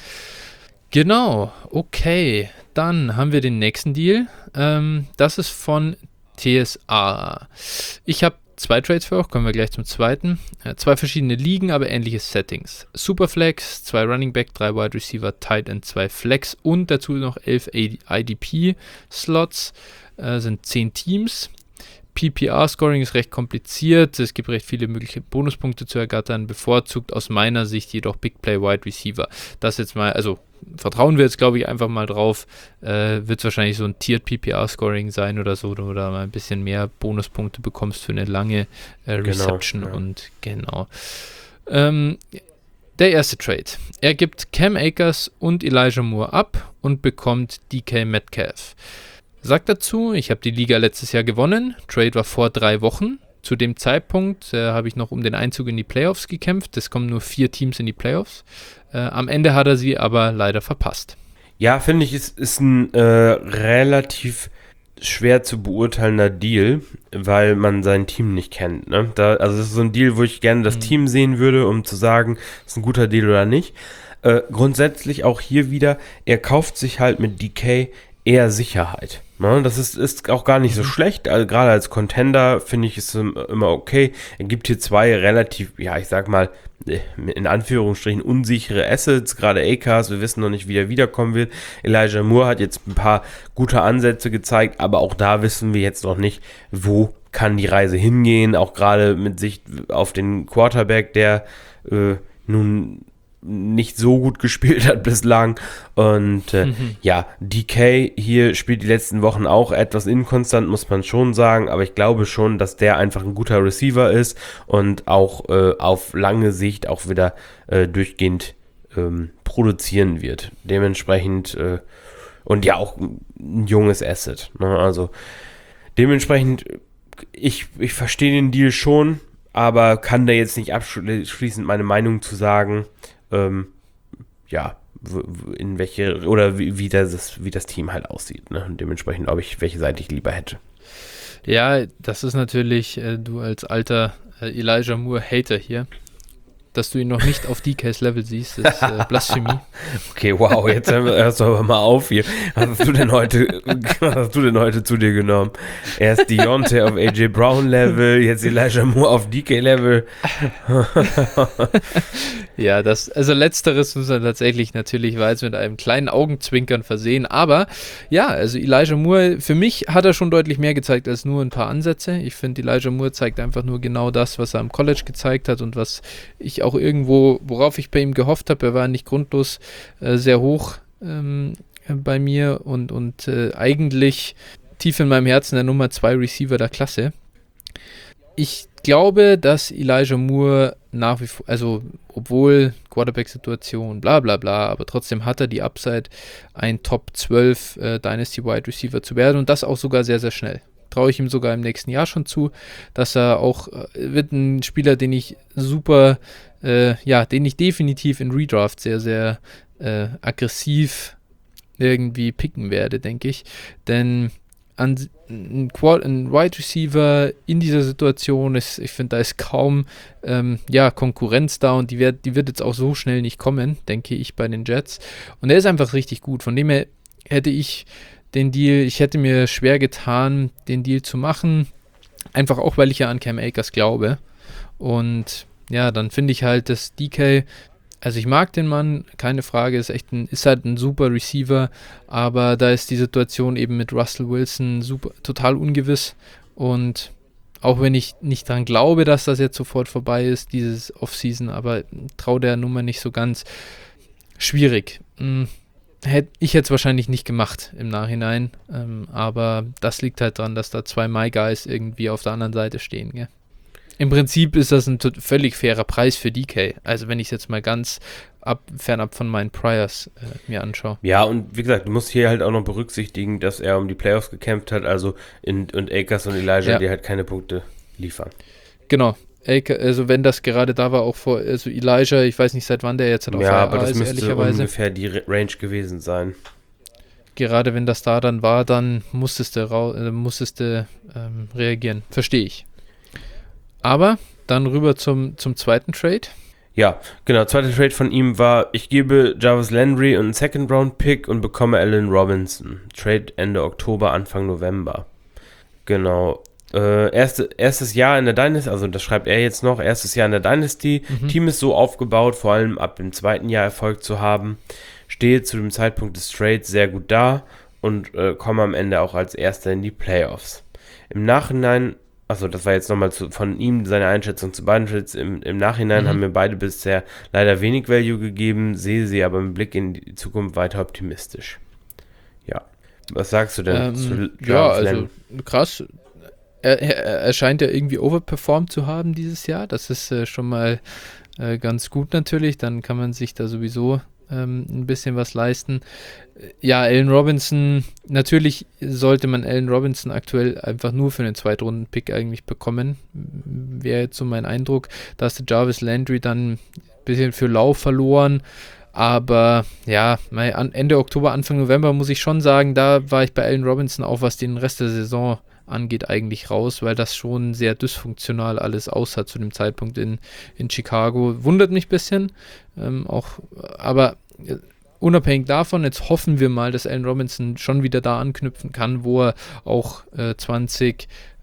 Genau, okay. Dann haben wir den nächsten Deal. Ähm, das ist von T S A. Ich habe zwei Trades für euch, kommen wir gleich zum zweiten. Äh, zwei verschiedene Ligen, aber ähnliche Settings. Superflex, zwei Running Back, drei Wide Receiver, Tight End, zwei Flex und dazu noch elf I D P-Slots. Äh, sind zehn Teams. P P R-Scoring ist recht kompliziert. Es gibt recht viele mögliche Bonuspunkte zu ergattern. Bevorzugt aus meiner Sicht jedoch Big Play Wide Receiver. Das jetzt mal, also vertrauen wir jetzt, glaube ich, einfach mal drauf. Äh, wird wahrscheinlich so ein Tiered P P R-Scoring sein oder so, wo du da mal ein bisschen mehr Bonuspunkte bekommst für eine lange äh, Reception. Genau, ja. Und genau. Ähm, der erste Trade. Er gibt Cam Akers und Elijah Moore ab und bekommt D K Metcalf. Sagt dazu, ich habe die Liga letztes Jahr gewonnen. Trade war vor drei Wochen. Zu dem Zeitpunkt äh, habe ich noch um den Einzug in die Playoffs gekämpft. Es kommen nur vier Teams in die Playoffs. Äh, am Ende hat er sie aber leider verpasst. Ja, finde ich, ist, ist ein äh, relativ schwer zu beurteilender Deal, weil man sein Team nicht kennt. Ne? Da, also es ist so ein Deal, wo ich gerne das mhm. Team sehen würde, um zu sagen, ist ein guter Deal oder nicht. Äh, grundsätzlich auch hier wieder, er kauft sich halt mit D K eher Sicherheit. Ne? Das ist, ist auch gar nicht so schlecht. Also, gerade als Contender finde ich es immer okay. Er gibt hier zwei relativ, ja, ich sag mal, in Anführungsstrichen unsichere Assets, gerade Akers, wir wissen noch nicht, wie er wiederkommen wird. Elijah Moore hat jetzt ein paar gute Ansätze gezeigt, aber auch da wissen wir jetzt noch nicht, wo kann die Reise hingehen, auch gerade mit Sicht auf den Quarterback, der äh, nun nicht so gut gespielt hat bislang und äh, mhm. ja, D K hier spielt die letzten Wochen auch etwas inkonstant, muss man schon sagen, aber ich glaube schon, dass der einfach ein guter Receiver ist und auch äh, auf lange Sicht auch wieder äh, durchgehend ähm, produzieren wird. Dementsprechend äh, und ja auch ein junges Asset, ne? Also dementsprechend ich, ich verstehe den Deal schon, aber kann da jetzt nicht abschließend meine Meinung zu sagen. Ähm, ja, in welche, oder wie, wie, das, wie das Team halt aussieht, ne? Und dementsprechend, ob ich, welche Seite ich lieber hätte. Ja, das ist natürlich, äh, du als alter äh, Elijah Moore-Hater hier, dass du ihn noch nicht auf D Ks Level siehst, ist äh, Blasphemie. Okay, wow, jetzt hörst du aber mal auf hier. Was hast du denn heute, was hast du denn heute zu dir genommen? Erst Deontay auf A J Brown Level, jetzt Elijah Moore auf D K Level. Ja, das, also letzteres muss man tatsächlich natürlich weiß mit einem kleinen Augenzwinkern versehen, aber ja, also Elijah Moore, für mich hat er schon deutlich mehr gezeigt als nur ein paar Ansätze. Ich finde, Elijah Moore zeigt einfach nur genau das, was er am College gezeigt hat und was ich auch irgendwo, worauf ich bei ihm gehofft habe. Er war nicht grundlos äh, sehr hoch ähm, bei mir und, und äh, eigentlich tief in meinem Herzen der Nummer zwei Receiver der Klasse. Ich glaube, dass Elijah Moore nach wie vor, also obwohl Quarterback-Situation, bla bla bla, aber trotzdem hat er die Upside, ein Top zwölf äh, Dynasty Wide Receiver zu werden und das auch sogar sehr, sehr schnell. Traue ich ihm sogar im nächsten Jahr schon zu, dass er auch, äh, wird ein Spieler, den ich super, äh, ja, den ich definitiv in Redraft sehr, sehr äh, aggressiv irgendwie picken werde, denke ich, denn An, ein, Quad, ein Wide Receiver in dieser Situation ist, ich finde, da ist kaum ähm, ja, Konkurrenz da und die wird, die wird jetzt auch so schnell nicht kommen, denke ich, bei den Jets. Und er ist einfach richtig gut. Von dem her hätte ich den Deal, ich hätte mir schwer getan, den Deal zu machen. Einfach auch, weil ich ja an Cam Akers glaube. Und ja, dann finde ich halt, dass D K, also ich mag den Mann, keine Frage, ist echt ein, ist halt ein super Receiver, aber da ist die Situation eben mit Russell Wilson super, total ungewiss und auch wenn ich nicht dran glaube, dass das jetzt sofort vorbei ist, dieses Offseason, aber traue der Nummer nicht so ganz, schwierig. Ich hätte es wahrscheinlich nicht gemacht im Nachhinein, aber das liegt halt dran, dass da zwei My Guys irgendwie auf der anderen Seite stehen, gell? Im Prinzip ist das ein t- völlig fairer Preis für D K. Also wenn ich es jetzt mal ganz ab, fernab von meinen Priors äh, mir anschaue. Ja, und wie gesagt, du musst hier halt auch noch berücksichtigen, dass er um die Playoffs gekämpft hat, also in, und Akers und Elijah, ja. die halt keine Punkte liefern. Genau. Also wenn das gerade da war, auch vor, also Elijah, ich weiß nicht, seit wann der jetzt halt auf Ja, I R aber das ist, müsste ehrlicherweise. ungefähr die Range gewesen sein. Gerade wenn das da dann war, dann musstest du, rau- äh, musstest du ähm, reagieren. Verstehe ich. Aber dann rüber zum, zum zweiten Trade. Ja, genau. Zweiter Trade von ihm war, ich gebe Jarvis Landry einen Second-Round-Pick und bekomme Allen Robinson. Trade Ende Oktober, Anfang November. Genau. Äh, erste, erstes Jahr in der Dynasty, also das schreibt er jetzt noch, erstes Jahr in der Dynasty. Mhm. Team ist so aufgebaut, vor allem ab dem zweiten Jahr Erfolg zu haben. Stehe zu dem Zeitpunkt des Trades sehr gut da und äh, komme am Ende auch als Erster in die Playoffs. Im Nachhinein, achso, das war jetzt nochmal zu, von ihm seine Einschätzung zu beiden Trades. Im, im Nachhinein Mhm. haben mir beide bisher leider wenig Value gegeben, sehe sie aber mit Blick in die Zukunft weiter optimistisch. Ja, was sagst du denn Ähm, zu ja, Jarvis also Landry? krass. Er, er, er scheint ja irgendwie overperformed zu haben dieses Jahr. Das ist äh, schon mal äh, ganz gut natürlich. Dann kann man sich da sowieso ähm, ein bisschen was leisten. Ja, Allen Robinson, natürlich sollte man Allen Robinson aktuell einfach nur für einen Zweitrunden-Pick eigentlich bekommen. Wäre jetzt so mein Eindruck. Da hast du Jarvis Landry dann ein bisschen für Lauf verloren. Aber ja, Ende Oktober, Anfang November muss ich schon sagen, da war ich bei Allen Robinson auch, was den Rest der Saison angeht, eigentlich raus, weil das schon sehr dysfunktional alles aussah zu dem Zeitpunkt in, in Chicago. Wundert mich ein bisschen, ähm, auch, aber äh, unabhängig davon, jetzt hoffen wir mal, dass Allen Robinson schon wieder da anknüpfen kann, wo er auch äh, zwanzig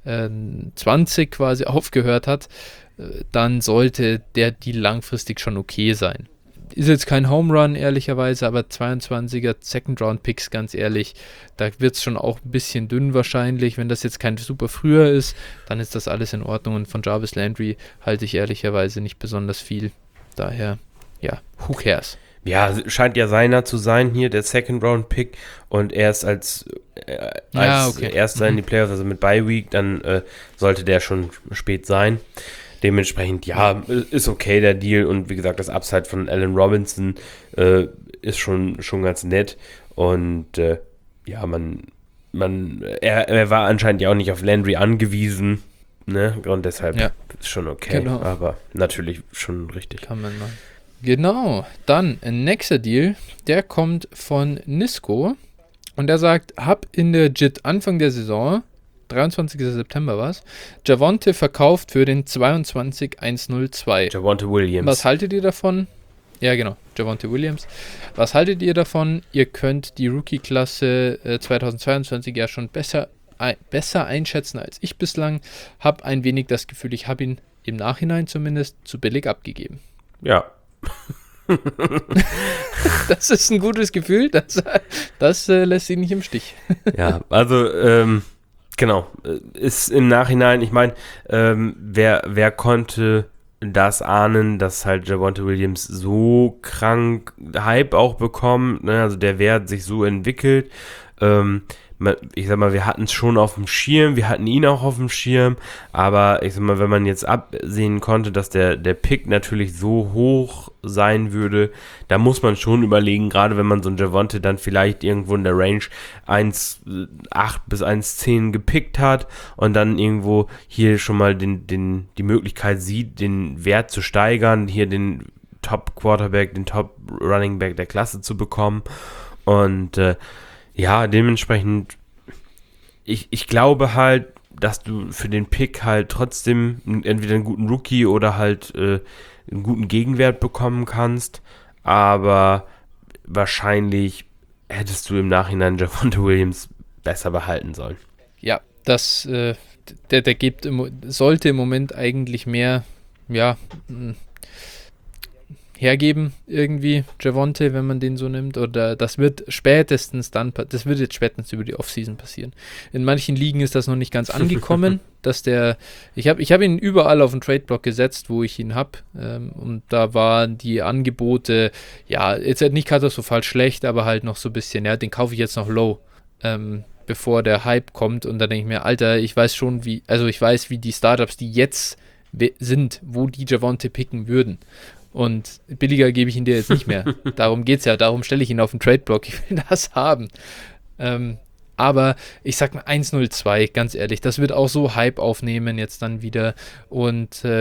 zwanzig quasi aufgehört hat, äh, dann sollte der Deal langfristig schon okay sein. Ist jetzt kein Home Run, ehrlicherweise, aber zweiundzwanziger Second-Round-Picks, ganz ehrlich, da wird es schon auch ein bisschen dünn wahrscheinlich. Wenn das jetzt kein super früher ist, dann ist das alles in Ordnung. Und von Jarvis Landry halte ich ehrlicherweise nicht besonders viel. Daher, ja, who cares? Ja, scheint ja seiner zu sein hier, der Second-Round-Pick. Und erst als, äh, als ja, okay. Erster mhm. in die Playoffs, also mit Bye-Week, dann äh, sollte der schon spät sein. Dementsprechend, ja, ist okay der Deal und wie gesagt, das Upside von Allen Robinson äh, ist schon, schon ganz nett und äh, ja, man, man, er, er war anscheinend ja auch nicht auf Landry angewiesen, ne, und deshalb ja. ist schon okay, genau. aber natürlich schon richtig. Kann man machen. Genau, dann nächster Deal, der kommt von Nisco und der sagt, hab in der J I T Anfang der Saison dreiundzwanzigster September war es, Javonte verkauft für den zweiundzwanzig hundertzwei. Javonte Williams. Was haltet ihr davon? Ja, genau, Javonte Williams. Was haltet ihr davon? Ihr könnt die Rookie-Klasse äh, zweitausendzweiundzwanzig ja schon besser, ein, besser einschätzen als ich bislang. Hab ein wenig das Gefühl, ich habe ihn im Nachhinein zumindest zu billig abgegeben. Ja. Das ist ein gutes Gefühl, das, das äh, lässt ihn nicht im Stich. Ja, also, ähm, genau, ist im Nachhinein, ich meine, ähm, wer, wer konnte das ahnen, dass halt Javonte Williams so krank Hype auch bekommt, ne? Also der Wert sich so entwickelt, ähm, ich sag mal, wir hatten es schon auf dem Schirm, wir hatten ihn auch auf dem Schirm, aber ich sag mal, wenn man jetzt absehen konnte, dass der, der Pick natürlich so hoch sein würde, da muss man schon überlegen, gerade wenn man so einen Javonte dann vielleicht irgendwo in der Range eins Komma acht bis eins Komma zehn gepickt hat und dann irgendwo hier schon mal den, den, die Möglichkeit sieht, den Wert zu steigern, hier den Top Quarterback, den Top Running Back der Klasse zu bekommen und äh, ja, dementsprechend, ich, ich glaube halt, dass du für den Pick halt trotzdem entweder einen guten Rookie oder halt äh, einen guten Gegenwert bekommen kannst, aber wahrscheinlich hättest du im Nachhinein Javonte Williams besser behalten sollen. Ja, das, äh, der, der gibt im, sollte im Moment eigentlich mehr, ja, mh, hergeben irgendwie, Javonte, wenn man den so nimmt, oder das wird spätestens dann, das wird jetzt spätestens über die Offseason passieren. In manchen Ligen ist das noch nicht ganz angekommen, dass der, ich habe ich hab ihn überall auf den Trade-Block gesetzt, wo ich ihn habe, ähm, und da waren die Angebote, ja, jetzt halt nicht katastrophal schlecht, aber halt noch so ein bisschen, ja, den kaufe ich jetzt noch low, ähm, bevor der Hype kommt, und da denke ich mir, Alter, ich weiß schon, wie, also ich weiß, wie die Startups, die jetzt we- sind, wo die Javonte picken würden. Und billiger gebe ich ihn dir jetzt nicht mehr. Darum geht es ja. Darum stelle ich ihn auf den Trade-Block. Ich will das haben. Ähm, aber ich sag mal eins Komma null zwei, ganz ehrlich. Das wird auch so Hype aufnehmen jetzt dann wieder. Und äh,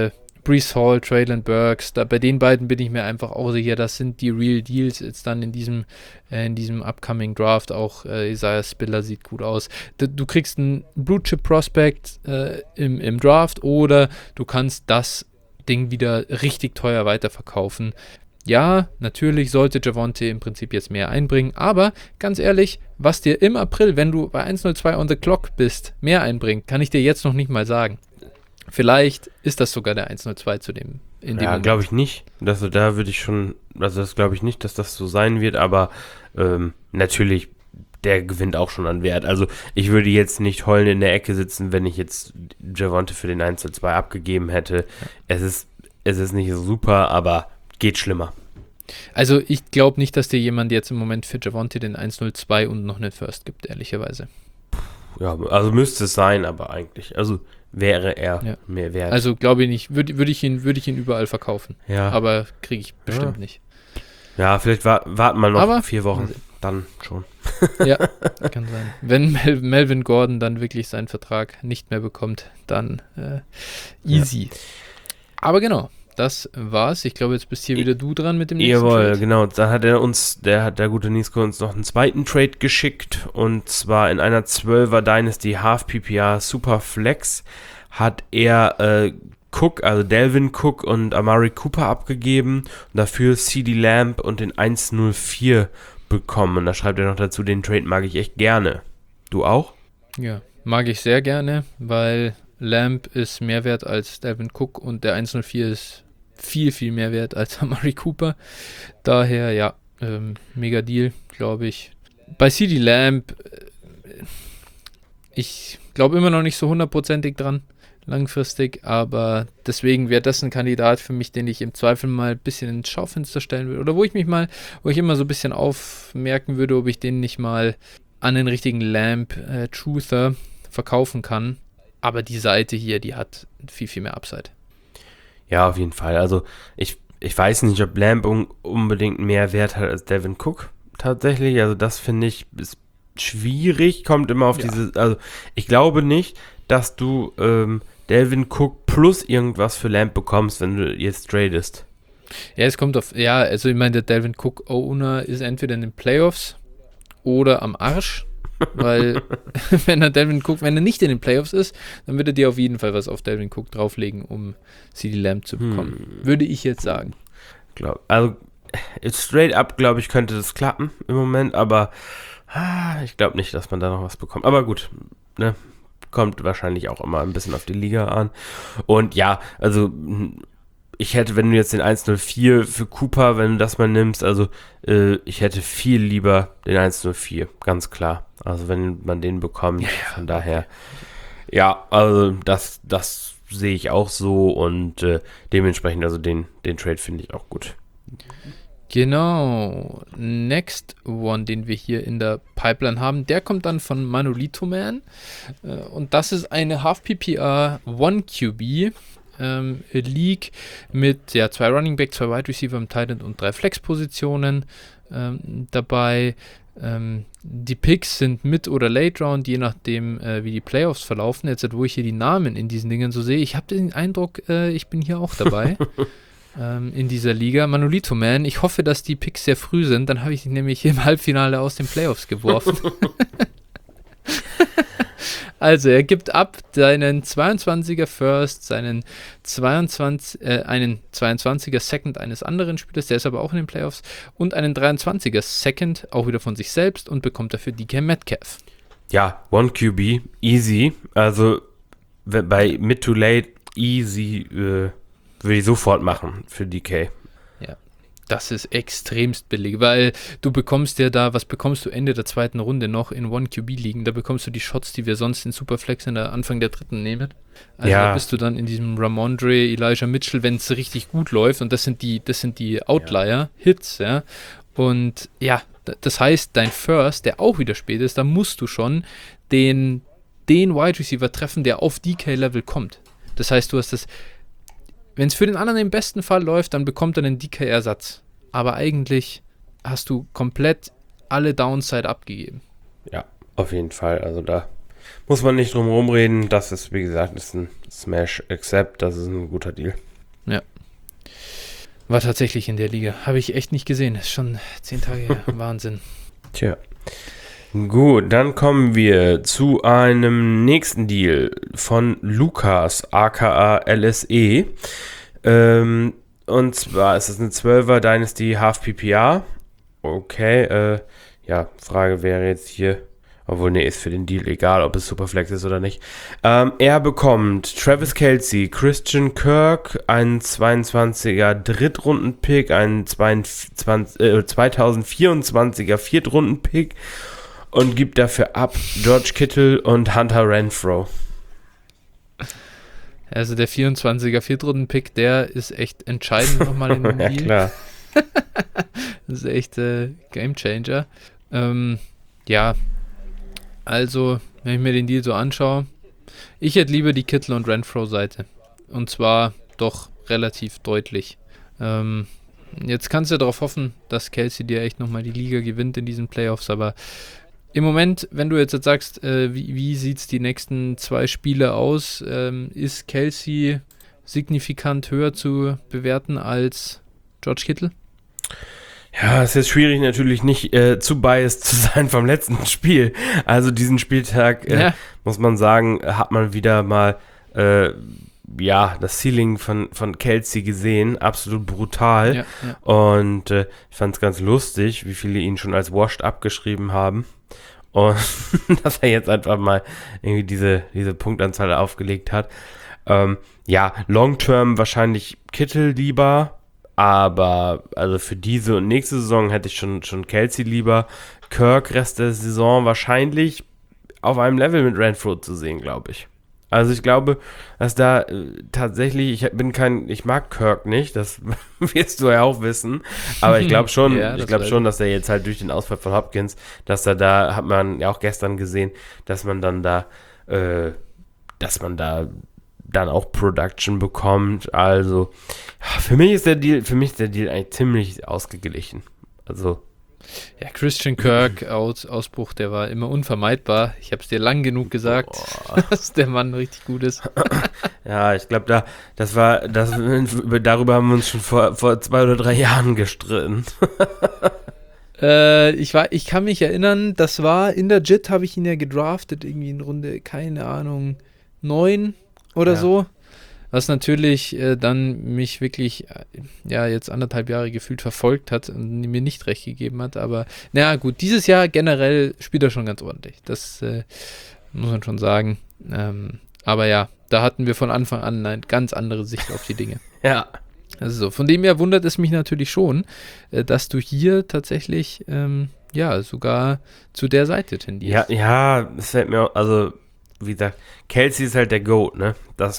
Breece Hall, Traylon Burks, da, bei den beiden bin ich mir einfach auch sicher, das sind die Real Deals jetzt dann in diesem, äh, in diesem upcoming Draft. Auch äh, Isaiah Spiller sieht gut aus. Du, du kriegst einen Blue Chip Prospect äh, im, im Draft oder du kannst das Ding wieder richtig teuer weiterverkaufen. Ja, natürlich sollte Javonte im Prinzip jetzt mehr einbringen, aber ganz ehrlich, was dir im April, wenn du bei eins null zwei on the clock bist, mehr einbringt, kann ich dir jetzt noch nicht mal sagen. Vielleicht ist das sogar der eins null zwei zu dem. In dem ja, glaube ich nicht. Also da würde ich schon, also das glaube ich nicht, dass das so sein wird, aber ähm, natürlich, der gewinnt auch schon an Wert. Also ich würde jetzt nicht heulend in der Ecke sitzen, wenn ich jetzt Javonte für den eins null zwei abgegeben hätte. Ja. Es ist, es ist nicht so super, aber geht schlimmer. Also ich glaube nicht, dass dir jemand jetzt im Moment für Javonte den eins null zwei und noch einen First gibt, ehrlicherweise. Ja, also müsste es sein, aber eigentlich, also wäre er ja. mehr wert. Also glaube ich nicht, würde würd ich, ihn, würd ich ihn überall verkaufen. Ja. Aber kriege ich bestimmt ja. nicht. Ja, vielleicht wa- warten wir noch aber vier Wochen, dann schon. Ja, kann sein. Wenn Mel- Melvin Gordon dann wirklich seinen Vertrag nicht mehr bekommt, dann äh, easy. Ja. Aber genau. Das war's. Ich glaube, jetzt bist hier wieder du dran mit dem nächsten Jawohl, Trade. Genau. Dann hat er uns, der hat der gute Nisko uns noch einen zweiten Trade geschickt und zwar in einer zwölfer Dynasty Half P P R Superflex hat er äh, Cook, also Dalvin Cook und Amari Cooper abgegeben und dafür CeeDee Lamb und den eins null vier bekommen. Und da schreibt er noch dazu, den Trade mag ich echt gerne. Du auch? Ja, mag ich sehr gerne, weil Lamb ist mehr wert als Dalvin Cook und der eins null vier ist viel, viel mehr wert als Amari Cooper. Daher, ja, ähm, mega Deal, glaube ich. Bei CeeDee Lamb, äh, ich glaube immer noch nicht so hundertprozentig dran, langfristig, aber deswegen wäre das ein Kandidat für mich, den ich im Zweifel mal ein bisschen ins Schaufenster stellen würde. Oder wo ich mich mal, wo ich immer so ein bisschen aufmerken würde, ob ich den nicht mal an den richtigen Lamb-Truther verkaufen kann. Aber die Seite hier, die hat viel, viel mehr Upside. Ja, auf jeden Fall. Also ich, ich weiß nicht, ob Lamb un- unbedingt mehr Wert hat als Dalvin Cook tatsächlich. Also das finde ich ist schwierig, kommt immer auf ja. diese, also ich glaube nicht, dass du ähm, Dalvin Cook plus irgendwas für Lamb bekommst, wenn du jetzt tradest. Ja, es kommt auf, ja, also ich meine, der Dalvin Cook Owner ist entweder in den Playoffs oder am Arsch. Weil, wenn er Dalvin Cook, wenn er nicht in den Playoffs ist, dann würde er dir auf jeden Fall was auf Dalvin Cook drauflegen, um CeeDee Lamb zu bekommen. Hm. Würde ich jetzt sagen. Glaub, also, straight up, glaube ich, könnte das klappen im Moment, aber ah, ich glaube nicht, dass man da noch was bekommt. Aber gut, ne, kommt wahrscheinlich auch immer ein bisschen auf die Liga an. Und ja, also ich hätte, wenn du jetzt den eins null vier für Cooper, wenn du das mal nimmst, also äh, ich hätte viel lieber den eins null vier, ganz klar. Also wenn man den bekommt, ja, ja. Von daher, ja, also das, das sehe ich auch so und äh, dementsprechend, also den, den Trade finde ich auch gut. Genau. Next one, den wir hier in der Pipeline haben, der kommt dann von Manolito Man äh, und das ist eine Half P P R One Q B Ähm, League mit ja, zwei Running Back, zwei Wide Receiver im Tight End und drei Flex-Positionen ähm, dabei. Ähm, die Picks sind Mid- oder Late Round, je nachdem, äh, wie die Playoffs verlaufen. Jetzt, wo ich hier die Namen in diesen Dingen so sehe, ich habe den Eindruck, äh, ich bin hier auch dabei ähm, in dieser Liga. Manolito Man, ich hoffe, dass die Picks sehr früh sind, dann habe ich ihn nämlich im Halbfinale aus den Playoffs geworfen. Also, er gibt ab seinen zweiundzwanziger First, seinen zweiundzwanzig, äh, einen zweiundzwanziger Second eines anderen Spielers, der ist aber auch in den Playoffs, und einen dreiundzwanziger Second, auch wieder von sich selbst, und bekommt dafür D K Metcalf. Ja, One Q B, easy. Also, bei Mid to Late, easy, äh, würde ich sofort machen für D K. Ja. Das ist extremst billig, weil du bekommst ja da, was bekommst du Ende der zweiten Runde noch in One Q B liegen? Da bekommst du die Shots, die wir sonst in Superflex in der Anfang der dritten nehmen. Also ja. Da bist du dann in diesem Ramondre, Elijah Mitchell, wenn es richtig gut läuft, und das sind die, das sind die Outlier-Hits, ja. Und ja, das heißt, dein First, der auch wieder spät ist, da musst du schon den, den Wide Receiver treffen, der auf D K-Level kommt. Das heißt, du hast das. Wenn es für den anderen im besten Fall läuft, dann bekommt er einen D K-Ersatz. Aber eigentlich hast du komplett alle Downside abgegeben. Ja, auf jeden Fall. Also da muss man nicht drum herum reden. Das ist, wie gesagt, ist ein Smash Accept. Das ist ein guter Deal. war tatsächlich in der Liga. Habe ich echt nicht gesehen. Ist schon zehn Tage her. Wahnsinn. Tja. Gut, dann kommen wir zu einem nächsten Deal von Lukas, aka L S E. Ähm, und zwar ist es eine zwölfer Dynasty Half P P R. Okay, äh, ja, Frage wäre jetzt hier, obwohl, nee, ist für den Deal egal, ob es Superflex ist oder nicht. Ähm, er bekommt Travis Kelce, Christian Kirk, einen zweiundzwanziger Drittrunden-Pick, einen zweiundzwanzig, äh, zweitausendvierundzwanziger Viertrunden-Pick und gibt dafür ab George Kittle und Hunter Renfrow. Also der vierundzwanziger Viertrunden-Pick, der ist echt entscheidend nochmal in dem Ja, Deal. klar. Das ist echt äh, Gamechanger. Ähm, ja, also, wenn ich mir den Deal so anschaue, ich hätte lieber die Kittle und Renfrow-Seite. Und zwar doch relativ deutlich. Ähm, jetzt kannst du darauf hoffen, dass Kelce dir echt nochmal die Liga gewinnt in diesen Playoffs, aber im Moment, wenn du jetzt, jetzt sagst, äh, wie, wie sieht es die nächsten zwei Spiele aus, ähm, ist Kelce signifikant höher zu bewerten als George Kittle? Ja, es ist jetzt schwierig natürlich nicht äh, zu biased zu sein vom letzten Spiel. Also diesen Spieltag, äh, Ja. muss man sagen, hat man wieder mal äh, ja, das Ceiling von, von Kelce gesehen. Absolut brutal. Ja, ja. Und äh, ich fand es ganz lustig, wie viele ihn schon als washed abgeschrieben haben. Und dass er jetzt einfach mal irgendwie diese, diese Punktanzahl aufgelegt hat. Ähm, ja, long-term wahrscheinlich Kittle lieber. Aber also für diese und nächste Saison hätte ich schon, schon Kelce lieber. Kirk Rest der Saison wahrscheinlich auf einem Level mit Renfrow zu sehen, glaube ich. Also ich glaube, dass da äh, tatsächlich, ich bin kein, ich mag Kirk nicht, das wirst du ja auch wissen, aber ich glaube schon, Ja, ich glaube schon, dass er jetzt halt durch den Ausfall von Hopkins, dass er da, hat man ja auch gestern gesehen, dass man dann da, äh, dass man da dann auch Production bekommt. Also für mich ist der Deal, für mich ist der Deal eigentlich ziemlich ausgeglichen. Also Ja, Christian Kirk, Aus, Ausbruch, der war immer unvermeidbar. Ich habe es dir lang genug gesagt, Boah. dass der Mann richtig gut ist. Ja, ich glaube, da, das war, das, darüber haben wir uns schon vor, vor zwei oder drei Jahren gestritten. äh, ich, war, ich kann mich erinnern, das war in der J I T, habe ich ihn ja gedraftet, irgendwie in Runde, keine Ahnung, neun oder Ja. so. Was natürlich äh, dann mich wirklich, äh, ja, jetzt anderthalb Jahre gefühlt verfolgt hat und mir nicht recht gegeben hat. Aber, naja, gut, dieses Jahr generell spielt er schon ganz ordentlich. Das äh, muss man schon sagen. Ähm, aber ja, da hatten wir von Anfang an eine ganz andere Sicht auf die Dinge. Ja. Also so, von dem her wundert es mich natürlich schon, äh, dass du hier tatsächlich, ähm, ja, sogar zu der Seite Ja, tendierst. ja, es fällt mir, auch- also, wie gesagt, Kelce ist halt der GOAT, ne? Das,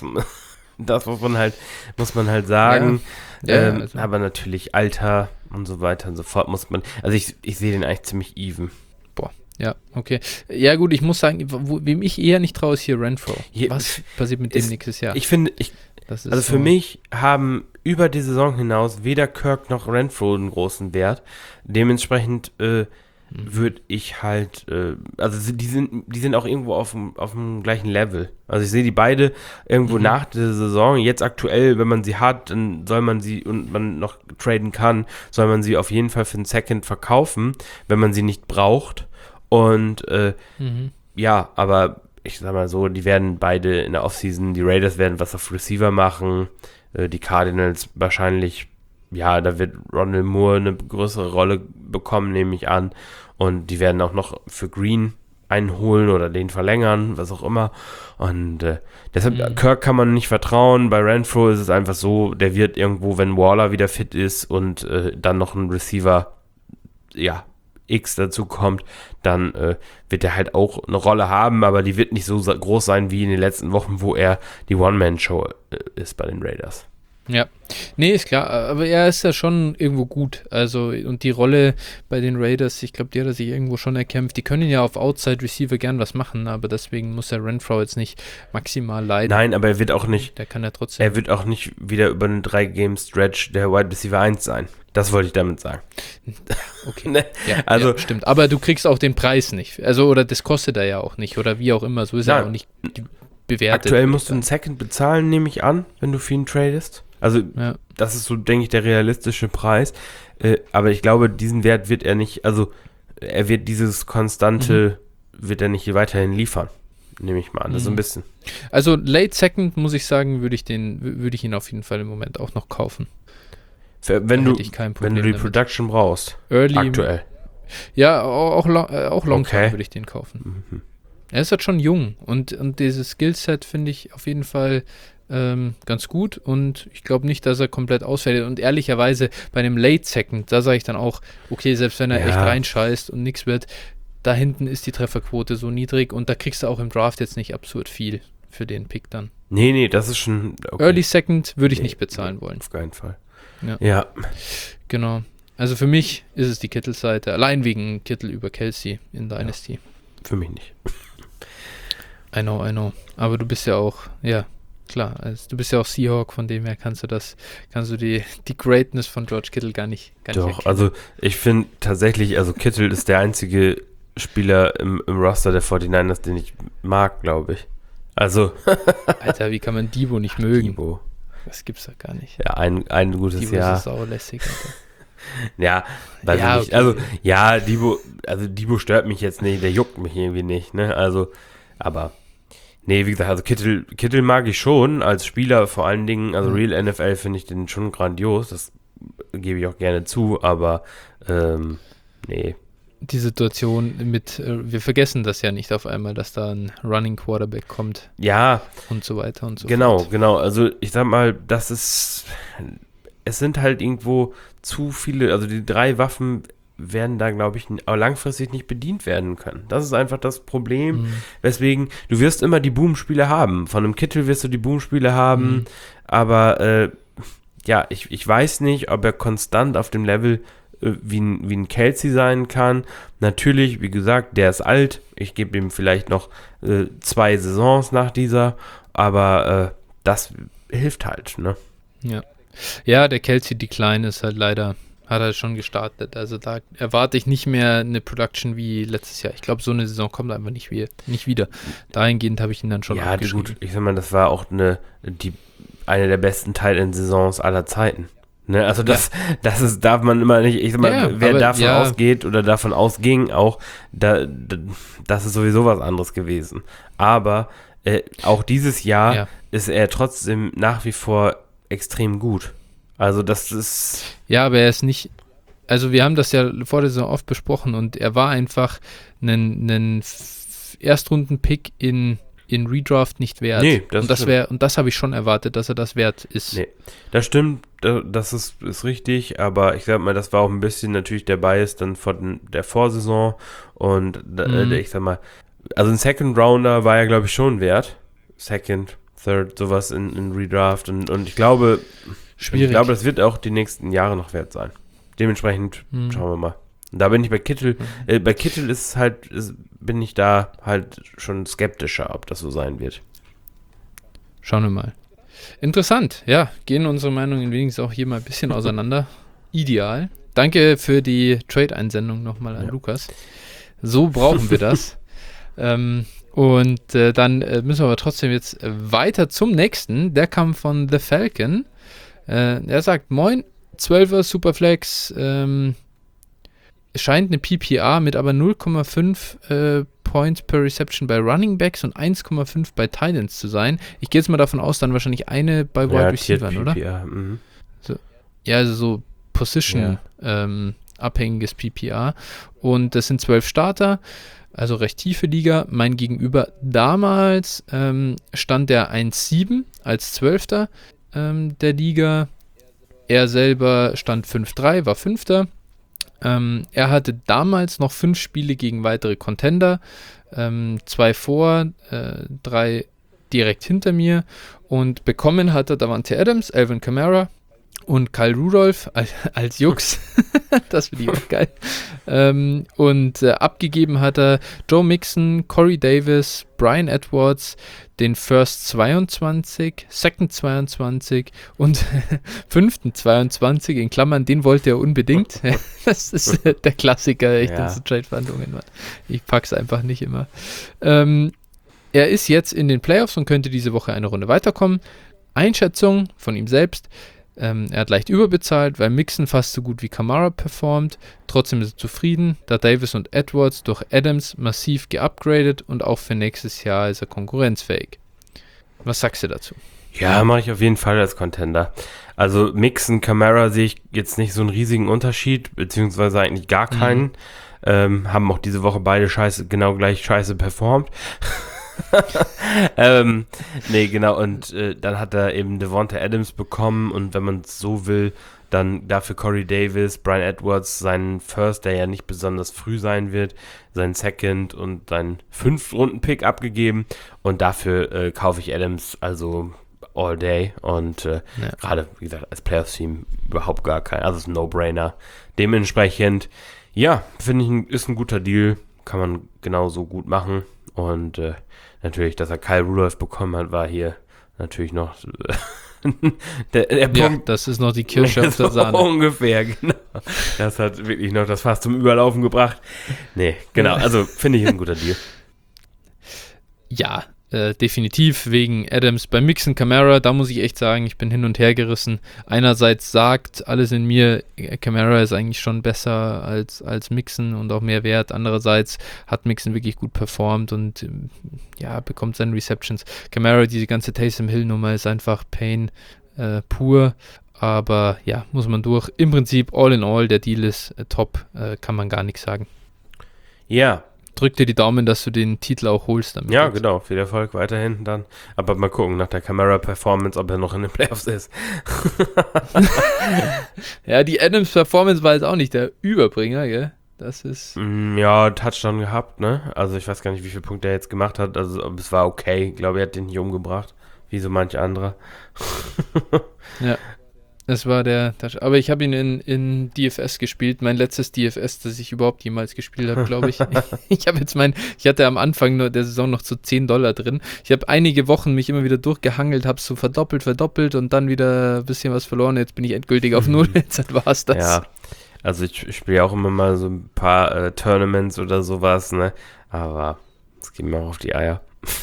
das muss man halt, muss man halt sagen. Ja, ja, ähm, also. Aber natürlich Alter und so weiter und so fort muss man, also ich, ich sehe den eigentlich ziemlich even. Ja, okay. Ja gut, ich muss sagen, wo, wem ich eher nicht traue, ist hier Renfrow. Hier- Was passiert mit dem ist- nächstes Jahr? Ich finde, ich, Das ist also für so- mich haben über die Saison hinaus weder Kirk noch Renfrow einen großen Wert. Dementsprechend äh, würde ich halt, äh, also sie- die sind, die sind auch irgendwo auf dem, auf dem gleichen Level. Also ich sehe die beide irgendwo Mhm. nach der Saison. Jetzt aktuell, wenn man sie hat, dann soll man sie und man noch traden kann, soll man sie auf jeden Fall für einen Second verkaufen, wenn man sie nicht braucht. Und äh, Mhm. ja, aber ich sag mal so, die werden beide in der Offseason, die Raiders werden was auf Receiver machen, äh, die Cardinals wahrscheinlich, ja, da wird Rondale Moore eine größere Rolle bekommen, nehme ich an, und die werden auch noch für Green einholen oder den verlängern, was auch immer, und äh, deshalb, Mhm. Kirk kann man nicht vertrauen, bei Renfrow ist es einfach so, der wird irgendwo, wenn Waller wieder fit ist und äh, dann noch ein Receiver, ja, X dazu kommt, dann äh, wird er halt auch eine Rolle haben, aber die wird nicht so sa- groß sein wie in den letzten Wochen, wo er die One-Man-Show äh, ist bei den Raiders. Ja, nee, ist klar, aber er ist ja schon irgendwo gut. Also, und die Rolle bei den Raiders, ich glaube, die hat er sich irgendwo schon erkämpft. Die können ja auf Outside Receiver gern was machen, aber deswegen muss der Renfrow jetzt nicht maximal leiden. Nein, aber er wird auch nicht, Der kann ja trotzdem. er wird auch nicht wieder über einen drei Game Stretch der Wide Receiver eins sein. Das wollte ich damit sagen. Okay. Ne? Ja, Also- ja, stimmt. Aber du kriegst auch den Preis nicht. Also, oder das kostet er ja auch nicht. Oder wie auch immer. So ist er Nein. auch nicht ge- bewertet. Aktuell würde musst ich du einen Second bezahlen, nehme ich an, wenn du für ihn tradest. Also sagen. das ist so, denke ich, der realistische Preis. Äh, aber ich glaube, diesen Wert wird er nicht, also er wird dieses konstante, mhm. wird er nicht weiterhin liefern. Nehme ich mal an, das ist so ein bisschen. Also Late Second, muss ich sagen, würde ich den, würde ich ihn auf jeden Fall im Moment auch noch kaufen. Für, wenn, du, wenn du die damit. Production brauchst. Early, aktuell. Ja, auch, auch, auch Long okay. Term würde ich den kaufen. Mhm. Er ist halt schon jung und, und dieses Skillset finde ich auf jeden Fall ähm, ganz gut und ich glaube nicht, dass er komplett ausfällt. Und ehrlicherweise bei einem Late Second, da sage ich dann auch, okay, selbst wenn er ja. echt reinscheißt und nichts wird, da hinten ist die Trefferquote so niedrig und da kriegst du auch im Draft jetzt nicht absurd viel für den Pick dann. Nee, nee, das ist schon okay. Early Second würde ich nee, nicht bezahlen nee, wollen. Auf keinen Fall. Ja. ja. Genau. Also für mich ist es die Kittle-Seite. Allein wegen Kittle über Kelsey in Dynasty. Ja. Für mich nicht. I know, I know. Aber du bist ja auch, ja, klar, also du bist ja auch Seahawk, von dem her kannst du das, kannst du die, die Greatness von George Kittle gar nicht, gar Doch, nicht erkennen. Also ich finde tatsächlich, also Kittle ist der einzige Spieler im, im Roster der forty-niners, den ich mag, glaube ich. Also. Alter, wie kann man Debo nicht mögen? Debo. Das gibt's doch gar nicht. Ja, ein, ein gutes Debo Jahr. Debo ist saulässig, Alter. Ja, weiß ja, ich nicht. Okay. Also, ja, Debo, also Debo stört mich jetzt nicht, der juckt mich irgendwie nicht, ne? Also, aber, nee, wie gesagt, also Kittle, Kittle mag ich schon als Spieler vor allen Dingen, also Real N F L finde ich den schon grandios, das gebe ich auch gerne zu, aber, ähm, nee. Die Situation mit, äh, wir vergessen das ja nicht auf einmal, dass da ein Running Quarterback kommt. Ja. Und so weiter und so genau, fort. Genau, genau. Also ich sag mal, das ist, es sind halt irgendwo zu viele, also die drei Waffen werden da, glaube ich, auch langfristig nicht bedient werden können. Das ist einfach das Problem, mhm. weswegen, du wirst immer die Boom-Spiele haben. Von einem Kittel wirst du die Boom-Spiele haben, mhm. aber äh, ja, ich, ich weiß nicht, ob er konstant auf dem Level Wie ein, wie ein Kelsey sein kann. Natürlich, wie gesagt, der ist alt. Ich gebe ihm vielleicht noch äh, zwei Saisons nach dieser, aber äh, das hilft halt, ne? Ja. Ja, der Kelsey-Decline ist halt leider, hat er schon gestartet. Also da erwarte ich nicht mehr eine Production wie letztes Jahr. Ich glaube, so eine Saison kommt einfach nicht, wie, nicht wieder. Dahingehend habe ich ihn dann schon ja, gut. Ich sag mal, das war auch eine, die, eine der besten Teil-in-Saisons aller Zeiten. Ne, also das, ja. das ist, darf man immer nicht, ich sag mal, ja, wer aber, davon ja. ausgeht oder davon ausging, auch, da, da, das ist sowieso was anderes gewesen. Aber äh, auch dieses Jahr ja. ist er trotzdem nach wie vor extrem gut. Also das ist... Ja, aber er ist nicht, also wir haben das ja vor der Saison oft besprochen und er war einfach ein, ein Erstrunden-Pick in... in Redraft nicht wert. Nee, das und das wäre und das habe ich schon erwartet, dass er das wert ist. Nee, das stimmt, das ist, ist richtig, aber ich sag mal, das war auch ein bisschen natürlich der Bias dann von der Vorsaison und mhm. ich sag mal, also ein Second Rounder war ja, glaube ich, schon wert. Second, Third, sowas in, in Redraft und, und ich glaube, Schwierig. ich glaube, das wird auch die nächsten Jahre noch wert sein. Dementsprechend mhm. schauen wir mal. Da bin ich bei Kittle, mhm. äh, bei Kittle ist es halt, ist, bin ich da halt schon skeptischer, ob das so sein wird. Schauen wir mal. Interessant, ja, gehen unsere Meinungen wenigstens auch hier mal ein bisschen auseinander. Ideal. Danke für die Trade-Einsendung nochmal an ja. Lukas. So brauchen wir das. ähm, und äh, dann äh, müssen wir aber trotzdem jetzt äh, weiter zum nächsten. Der kam von The Falcon. Äh, er sagt, moin, zwölfer Superflex, ähm, scheint eine P P R mit aber null Komma fünf äh, Points per Reception bei Running Backs und eins Komma fünf bei Titans zu sein. Ich gehe jetzt mal davon aus, dann wahrscheinlich eine bei Wide ja, Receivern, oder? P P R, mhm. So, ja, also so Position ja. ähm, abhängiges P P R. Und das sind zwölf Starter, also recht tiefe Liga. Mein Gegenüber damals ähm, stand der eins sieben als Zwölfter ähm, der Liga. Er selber stand fünf drei, war Fünfter. Ähm, er hatte damals noch fünf Spiele gegen weitere Contender, ähm, zwei vor, äh, drei direkt hinter mir und bekommen hat er Davante Adams, Alvin Kamara und Kyle Rudolph als, als Jux, das finde ich auch geil, ähm, und äh, abgegeben hat er Joe Mixon, Corey Davis, Brian Edwards, den First zweiundzwanzig, Second zweiundzwanzig und Fünften zweiundzwanzig, in Klammern, den wollte er unbedingt. Das ist äh, der Klassiker, echt, ja. in so Trade-Verhandlungen. Ich pack's einfach nicht immer. Ähm, er ist jetzt in den Playoffs und könnte diese Woche eine Runde weiterkommen. Einschätzung von ihm selbst, Ähm, er hat leicht überbezahlt, weil Mixon fast so gut wie Kamara performt. Trotzdem ist er zufrieden, da Davis und Edwards durch Adams massiv geupgradet und auch für nächstes Jahr ist er konkurrenzfähig. Was sagst du dazu? Ja, mache ich auf jeden Fall als Contender. Also Mixon, Kamara sehe ich jetzt nicht so einen riesigen Unterschied, beziehungsweise eigentlich gar keinen. Mhm. Ähm, haben auch diese Woche beide scheiße, genau gleich scheiße performt. ähm, nee, genau, und äh, dann hat er eben Devonta Adams bekommen und wenn man es so will, dann dafür Corey Davis, Bryan Edwards, seinen First, der ja nicht besonders früh sein wird, seinen Second und seinen Fünf-Runden-Pick abgegeben und dafür äh, kaufe ich Adams also all day und äh, ja. gerade, wie gesagt, als Playoff-Team überhaupt gar kein, also es ist ein No-Brainer. Dementsprechend, ja, finde ich, ein, ist ein guter Deal, kann man genauso gut machen und äh, natürlich, dass er Kyle Rudolph bekommen hat, war hier natürlich noch der, der ja, Punkt. Das ist noch die Kirsche auf der Sahne. Ungefähr, genau. Das hat wirklich noch das Fass zum Überlaufen gebracht. Nee, genau, also finde ich ein guter Deal. Ja, äh, definitiv wegen Adams. Bei Mixon Kamara, da muss ich echt sagen, ich bin hin und her gerissen. Einerseits sagt alles in mir, Kamara ist eigentlich schon besser als, als Mixon und auch mehr wert. Andererseits hat Mixon wirklich gut performt und ähm, ja, bekommt seine Receptions. Kamara, diese ganze Taysom Hill-Nummer ist einfach Pain äh, pur. Aber ja, muss man durch. Im Prinzip all in all, der Deal ist äh, top, äh, kann man gar nichts sagen. Ja. Drück dir die Daumen, dass du den Titel auch holst. Damit ja, jetzt. Genau. Viel Erfolg weiterhin dann. Aber mal gucken nach der Kamara-Performance, ob er noch in den Playoffs ist. Ja, die Adams-Performance war jetzt auch nicht der Überbringer, gell? Das ist... Ja, Touchdown gehabt, ne? Also ich weiß gar nicht, wie viele Punkte er jetzt gemacht hat. Also es war okay. Ich glaube, er hat den nicht umgebracht. Wie so manch anderer. Ja. Das war der, aber ich habe ihn in, in D F S gespielt, mein letztes D F S, das ich überhaupt jemals gespielt habe, glaube ich. Ich habe jetzt mein, ich hatte am Anfang der Saison noch so zehn Dollar drin. Ich habe einige Wochen mich immer wieder durchgehangelt, habe so verdoppelt, verdoppelt und dann wieder ein bisschen was verloren. Jetzt bin ich endgültig auf Null, jetzt war es das. Ja, also ich, ich spiele auch immer mal so ein paar äh, Tournaments oder sowas, ne, aber es geht mir auch auf die Eier.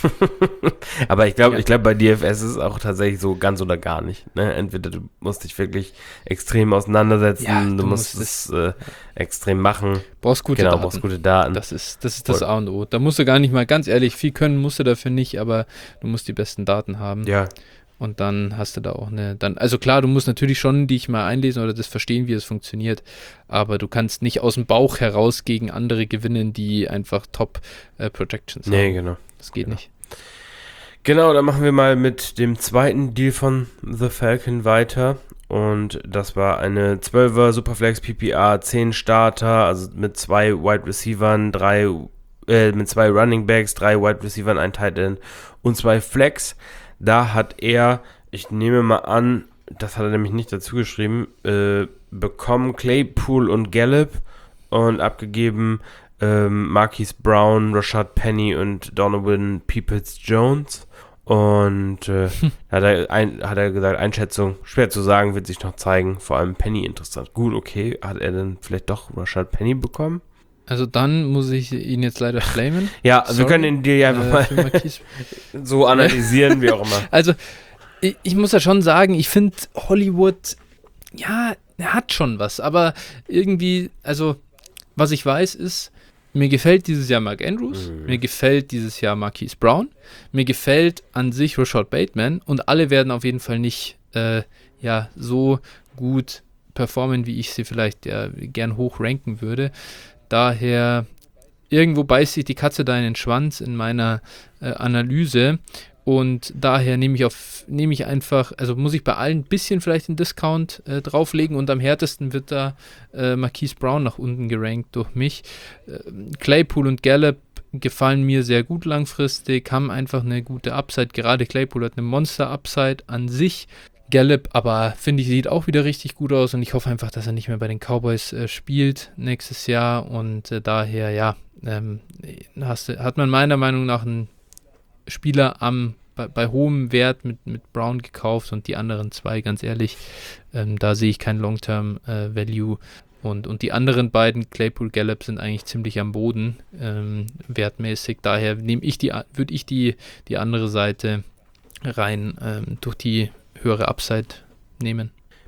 Aber ich glaube, ja. ich glaube, bei D F S ist es auch tatsächlich so ganz oder gar nicht. Ne? Entweder du musst dich wirklich extrem auseinandersetzen, ja, du, du musst, musst es äh, extrem machen. Brauchst gute genau, Daten. brauchst gute Daten. Das ist das, ist das A und O. Da musst du gar nicht mal, ganz ehrlich, viel können musst du dafür nicht, aber du musst die besten Daten haben. Ja. Und dann hast du da auch eine, dann, also klar, du musst natürlich schon dich mal einlesen oder das verstehen, wie es funktioniert, aber du kannst nicht aus dem Bauch heraus gegen andere gewinnen, die einfach Top-Projections äh, haben. Nee, genau. Das geht genau. nicht. Genau, dann machen wir mal mit dem zweiten Deal von The Falcon weiter. Und das war eine zwölfer Superflex P P R, zehn Starter, also mit zwei Wide Receivern, drei, äh, mit zwei Running Backs, drei Wide Receivern, ein Tight End und zwei Flex. Da hat er, ich nehme mal an, das hat er nämlich nicht dazu geschrieben, äh, bekommen Claypool und Gallup und abgegeben ähm, Marquise Brown, Rashad Penny und Donovan Peoples-Jones. Und äh, hat, er ein, hat er gesagt, Einschätzung, schwer zu sagen, wird sich noch zeigen. Vor allem Penny interessant. Gut, okay, hat er denn vielleicht doch Rashad Penny bekommen? Also dann muss ich ihn jetzt leider flamen. Ja, also wir können den Deal ja einfach äh, mal so analysieren, wie auch immer. Also ich, ich muss ja schon sagen, ich finde Hollywood, ja, er hat schon was, aber irgendwie, also was ich weiß ist, mir gefällt dieses Jahr Mark Andrews, mhm. mir gefällt dieses Jahr Marquise Brown, mir gefällt an sich Rashad Bateman und alle werden auf jeden Fall nicht äh, ja, so gut performen, wie ich sie vielleicht ja, gern hoch ranken würde. Daher, irgendwo beißt sich die Katze da in den Schwanz in meiner äh, Analyse und daher nehme ich auf, nehme ich einfach, also muss ich bei allen ein bisschen vielleicht einen Discount äh, drauflegen und am härtesten wird da äh, Marquise Brown nach unten gerankt durch mich. Äh, Claypool und Gallup gefallen mir sehr gut langfristig, haben einfach eine gute Upside, gerade Claypool hat eine Monster-Upside an sich. Gallup, aber finde ich, sieht auch wieder richtig gut aus und ich hoffe einfach, dass er nicht mehr bei den Cowboys äh, spielt nächstes Jahr und äh, daher, ja, ähm, hast, hat man meiner Meinung nach einen Spieler am, bei, bei hohem Wert mit, mit Brown gekauft und die anderen zwei, ganz ehrlich, ähm, da sehe ich kein Long-Term-Value äh, und, und die anderen beiden, Claypool, Gallup, sind eigentlich ziemlich am Boden ähm, wertmäßig, daher nehme ich die, würde ich die, die andere Seite rein ähm, durch die höhere Upside nehmen.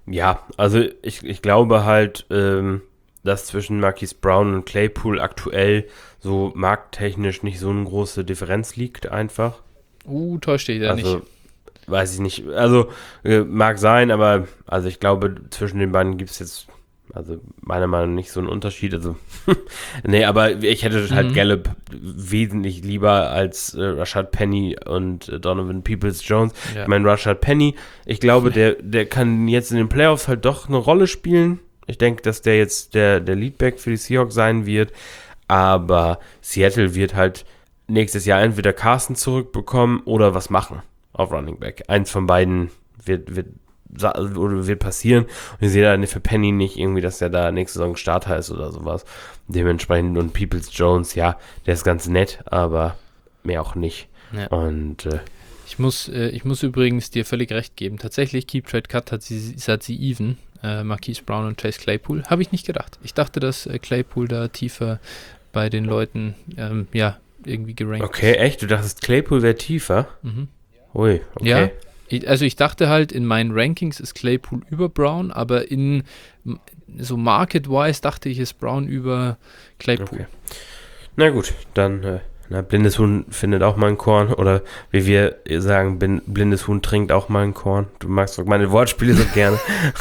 Ja, also ich, ich glaube halt, ähm, dass zwischen Marquise Brown und Claypool aktuell so markttechnisch nicht so eine große Differenz liegt einfach. Uh, täuscht dich da Also, nicht. weiß ich nicht. Also, äh, mag sein, aber also ich glaube, zwischen den beiden gibt es jetzt, also meiner Meinung nach nicht so einen Unterschied. Also, nee, aber ich hätte halt Mhm. Gallup wesentlich lieber als äh, Rashad Penny und äh, Donovan Peoples-Jones. Ja. Ich meine, Rashad Penny, ich glaube, der, der kann jetzt in den Playoffs halt doch eine Rolle spielen. Ich denke, dass der jetzt der, der Leadback für die Seahawks sein wird. Aber Seattle wird halt nächstes Jahr entweder Carson zurückbekommen oder was machen auf Running Back. Eins von beiden wird, wird, oder wird passieren. Und ich sehe da für Penny nicht irgendwie, dass der da nächste Saison Starter ist oder sowas. Dementsprechend und Peoples-Jones, ja, der ist ganz nett, aber mehr auch nicht. Ja. Und äh, Ich muss, äh, ich muss übrigens dir völlig recht geben. Tatsächlich, Keep Trade Cut hat sie, hat sie even. Äh, Marquise Brown und Chase Claypool. Habe ich nicht gedacht. Ich dachte, dass äh, Claypool da tiefer bei den Leuten, ähm, ja, irgendwie gerankt okay, echt? Du dachtest, Claypool wäre tiefer? Mhm. Ui, okay. Ja, ich, also ich dachte halt, in meinen Rankings ist Claypool über Brown, aber in so Market-wise dachte ich, ist Brown über Claypool. Okay. Na gut, dann äh, na, blindes Huhn findet auch mal ein Korn. Oder wie wir sagen, bin, blindes Huhn trinkt auch mal ein Korn. Du magst doch meine Wortspiele so gerne.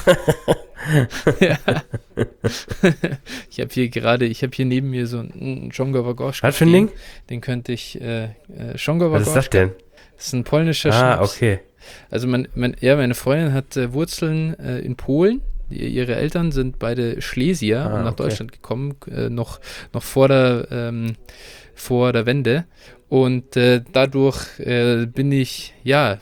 Ja. Ich habe hier gerade, ich habe hier neben mir so einen Jonga Wagoszka. Was für ein Ding? Den könnte ich, äh, äh, Jonga Was ist das denn? Das ist ein polnischer Ah, Schnaps. okay. Also mein, mein, ja, meine Freundin hat äh, Wurzeln äh, in Polen. Die, ihre Eltern sind beide Schlesier Ah, und nach okay. Deutschland gekommen, äh, noch, noch vor der, ähm, vor der Wende. Und äh, dadurch äh, bin ich, ja,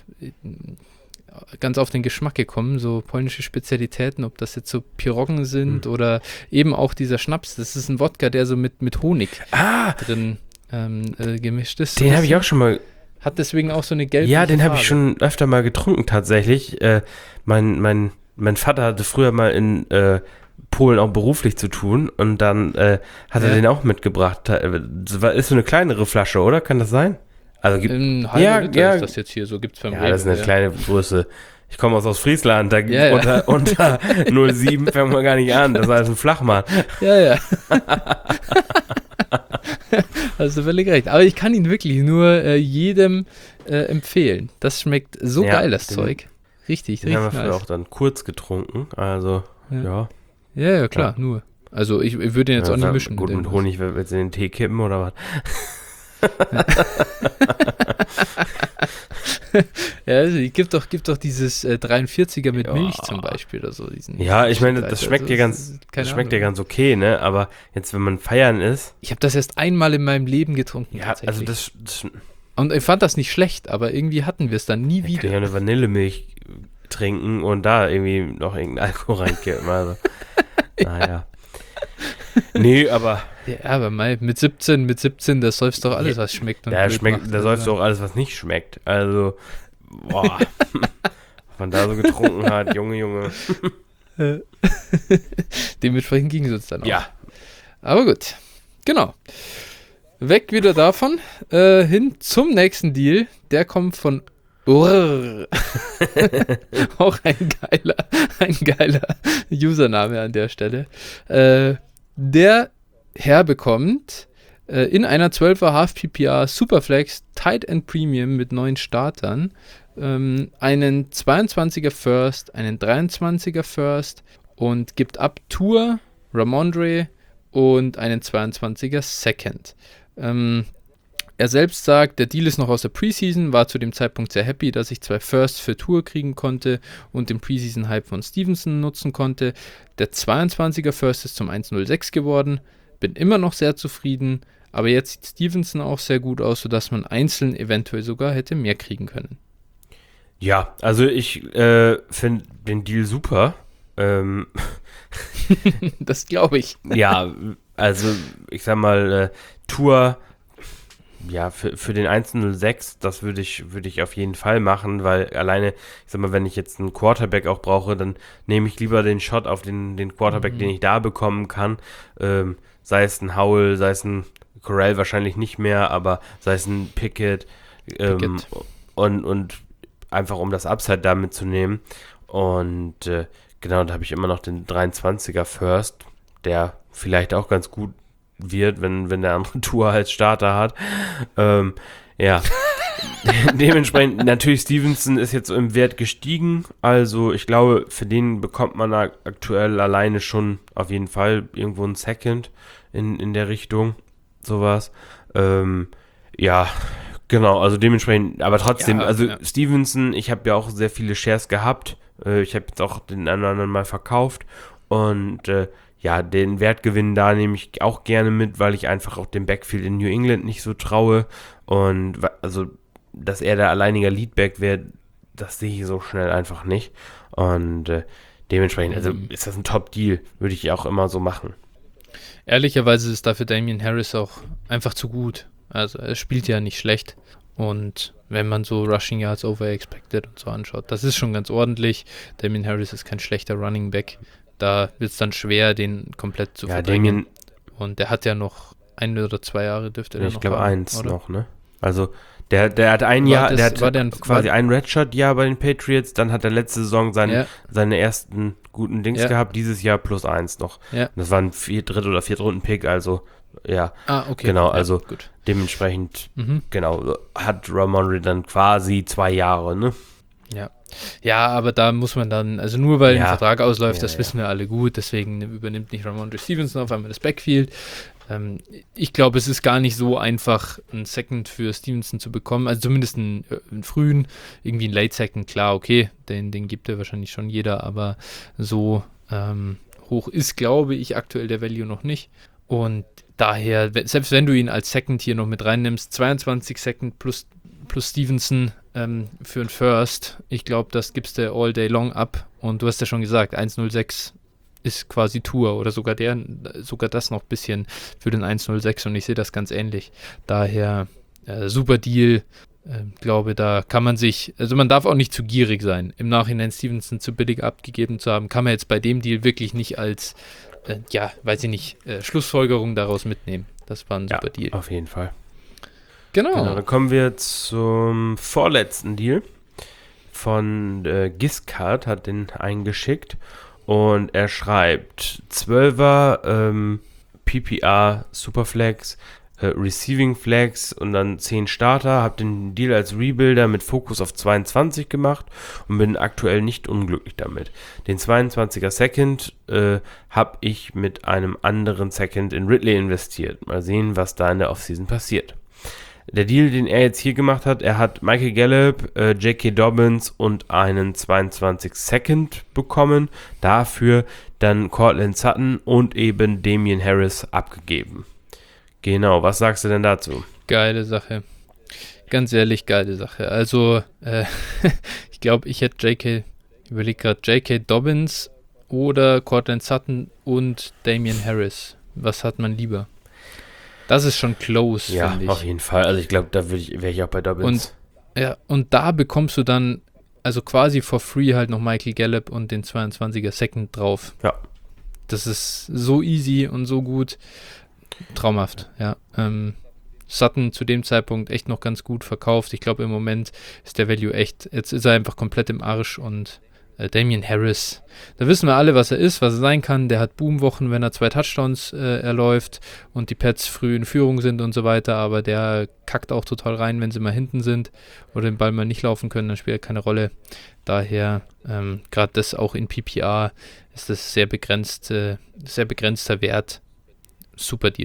ganz auf den Geschmack gekommen, so polnische Spezialitäten, ob das jetzt so Piroggen sind Hm. oder eben auch dieser Schnaps. Das ist ein Wodka, der so mit, mit Honig Ah, drin ähm, äh, gemischt ist. den Das habe ich auch schon mal. Hat deswegen auch so eine gelbe Ja, den habe ich Farbe. schon öfter mal getrunken tatsächlich. Äh, mein, mein, mein Vater hatte früher mal in äh, Polen auch beruflich zu tun und dann äh, hat er Ja. den auch mitgebracht. Das war- ist so eine kleinere Flasche, oder? Kann das sein? Also gibt Ein halber Ja, Liter ja. ist das jetzt hier, so gibt es beim Ja, das ist eine ja. kleine Größe. Ich komme aus Ostfriesland, da gibt Ja, ja. unter, unter null Komma sieben fängt man gar nicht an. Das ist alles ein Flachmann. Ja, ja. Hast du völlig recht. Aber ich kann ihn wirklich nur äh, jedem äh, empfehlen. Das schmeckt so Ja, geil, das den- Zeug. Richtig, Den haben wir richtig früher nice. auch dann kurz getrunken. Also, Ja. ja. Ja, ja, klar, nur. Also ich, ich würde den jetzt ja auch nicht war mischen. Gut, mit mit irgendwas. Honig willst du in den Tee kippen oder was? Ja, also, gibt doch, gibt doch dieses äh, dreiundvierziger mit Ja. Milch zum Beispiel oder so. Diesen, Ja, ich meine, das Also, schmeckt ja ganz, ist- keine das schmeckt ja Ahnung. ganz okay, ne? Aber jetzt, wenn man feiern ist, Ich habe das erst einmal in meinem Leben getrunken. ja, tatsächlich. also das, das Und ich fand das nicht schlecht, aber irgendwie hatten wir es dann nie ich kann wieder. ja eine Vanillemilch trinken und da irgendwie noch irgendeinen Alkohol reinkippen. Also, naja. Nee, aber Ja, aber mal mit siebzehn, mit siebzehn, da säufst doch alles, Ja, was schmeckt. und da blöd schmeckt, macht, da also. säufst du auch alles, was nicht schmeckt. Also, boah. Was man da so getrunken hat, Junge, Junge. Dementsprechend ging es uns dann auch. Ja, Aber gut, genau. Weg wieder davon, äh, hin zum nächsten Deal. Der kommt von Urr. Auch ein geiler, ein geiler Username an der Stelle. Äh, der Herr bekommt äh, in einer zwölfer Half-P P R Superflex Tight End Premium mit neun Startern ähm, einen zweiundzwanziger First, einen dreiundzwanziger First und gibt ab Tour, Ramondre und einen zweiundzwanziger Second. Ähm, er selbst sagt, der Deal ist noch aus der Preseason, war zu dem Zeitpunkt sehr happy, dass ich zwei Firsts für Tour kriegen konnte und den Preseason-Hype von Stevenson nutzen konnte. Der zweiundzwanziger First ist zum eins null sechs geworden, bin immer noch sehr zufrieden, aber jetzt sieht Stevenson auch sehr gut aus, sodass man einzeln eventuell sogar hätte mehr kriegen können. ja, also ich äh, finde den Deal super. Ähm, Das glaube ich. ja, also ich sag mal, äh, Tour, ja, für, für den eins null sechs, das würde ich, würde ich auf jeden Fall machen, weil alleine, ich sag mal, wenn ich jetzt einen Quarterback auch brauche, dann nehme ich lieber den Shot auf den, den Quarterback, Mhm. den ich da bekommen kann. Ähm, sei es ein Howell, sei es ein Corral wahrscheinlich nicht mehr, aber sei es ein Pickett, ähm, Pickett. und, und einfach um das Upside da mitzunehmen. Und äh, genau, da habe ich immer noch den dreiundzwanziger First, der vielleicht auch ganz gut wird, wenn, wenn der andere Tour als Starter hat. Ähm, ja. Dementsprechend, natürlich Stevenson ist jetzt im Wert gestiegen, also ich glaube, für den bekommt man aktuell alleine schon auf jeden Fall irgendwo ein Second in, in der Richtung, sowas. Ähm, ja, genau, also dementsprechend, aber trotzdem, Ja, also ja. Stevenson, ich habe ja auch sehr viele Shares gehabt, äh, ich habe jetzt auch den anderen mal verkauft und äh, ja, den Wertgewinn da nehme ich auch gerne mit, weil ich einfach auch dem Backfield in New England nicht so traue und also dass er der alleinige Leadback wäre, das sehe ich so schnell einfach nicht. Und äh, dementsprechend, also Mhm. ist das ein Top-Deal, würde ich auch immer so machen. Ehrlicherweise ist dafür Damien Harris auch einfach zu gut. Also er spielt ja nicht schlecht. Und wenn man so Rushing Yards over expected und so anschaut, das ist schon ganz ordentlich. Damien Harris ist kein schlechter Running Back. Da wird es dann schwer, den komplett zu Ja, verdrängen. Damien, Und der hat ja noch ein oder zwei Jahre dürfte der ich noch glaube haben, eins oder? noch, ne? Also der, der hat ein War Jahr, das- der hat war der ein- quasi war- ein Redshirt-Jahr bei den Patriots, dann hat er letzte Saison sein, Ja. seine ersten guten Dings Ja. gehabt, dieses Jahr plus eins noch. Ja. Das war ein vier, Dritt- oder Viertrunden-Pick, also ja, Ah, okay. genau, Ja, also gut. dementsprechend, Mhm. genau, hat Ramondre dann quasi zwei Jahre, ne? Ja. Ja, aber da muss man dann, also nur weil Ja. ein Vertrag ausläuft, Ja, das ja. wissen wir alle gut, deswegen übernimmt nicht Ramondre Stevenson auf einmal das Backfield. Ähm, ich glaube, es ist gar nicht so einfach, einen Second für Stevenson zu bekommen, also zumindest einen, äh, einen frühen, irgendwie einen Late Second, klar, okay, den, den gibt ja wahrscheinlich schon jeder, aber so ähm, hoch ist, glaube ich, aktuell der Value noch nicht. Und daher, we- selbst wenn du ihn als Second hier noch mit reinnimmst, zweiundzwanzig Second plus, plus Stevenson ähm, für ein First, ich glaube, das gibst du all day long ab. Und du hast ja schon gesagt, eins null sechs ist quasi Tour oder sogar der, sogar das noch ein bisschen für den eins null sechs und ich sehe das ganz ähnlich. Daher äh, super Deal. Äh, glaube, da kann man sich, also man darf auch nicht zu gierig sein. Im Nachhinein Stevenson zu billig abgegeben zu haben, kann man jetzt bei dem Deal wirklich nicht als, äh, ja, weiß ich nicht, äh, Schlussfolgerung daraus mitnehmen. Das war ein Ja, super Deal. auf jeden Fall. Genau. Genau, dann kommen wir zum vorletzten Deal. Von äh, Giscard hat den eingeschickt und er schreibt zwölfer ähm, P P R Superflex, äh, Receiving Flex und dann zehn Starter. Hab den Deal als Rebuilder mit Fokus auf zweiundzwanzig gemacht und bin aktuell nicht unglücklich damit. Den zweiundzwanziger Second äh, habe ich mit einem anderen Second in Ridley investiert. Mal sehen, was da in der Offseason passiert. Der Deal, den er jetzt hier gemacht hat, er hat Michael Gallup, äh, J K. Dobbins und einen zweiundzwanzig Second bekommen. Dafür dann Cortland Sutton und eben Damien Harris abgegeben. Genau, was sagst du denn dazu? Geile Sache. Ganz ehrlich, geile Sache. Also, äh, ich glaube, ich hätte J K, ich überlege gerade, J K. Dobbins oder Cortland Sutton und Damien Harris. Was hat man lieber? Das ist schon close, Ja, finde ich. auf jeden Fall. Also ich glaube, da würde ich, wäre ich auch bei Dobbins. Ja, und da bekommst du dann, also quasi for free halt noch Michael Gallup und den zweiundzwanziger Second drauf. Ja. Das ist so easy und so gut. Traumhaft, ja. Ähm, Sutton zu dem Zeitpunkt echt noch ganz gut verkauft. Ich glaube, im Moment ist der Value echt, jetzt ist er einfach komplett im Arsch und äh, Damien Harris, da wissen wir alle, was er ist, was er sein kann. Der hat Boomwochen, wenn er zwei Touchdowns äh, erläuft und die Pets früh in Führung sind und so weiter, aber der kackt auch total rein, wenn sie mal hinten sind oder den Ball mal nicht laufen können, dann spielt er keine Rolle. Daher, ähm, gerade das auch in P P R ist das sehr begrenzt, äh, sehr begrenzter Wert. Super Deal.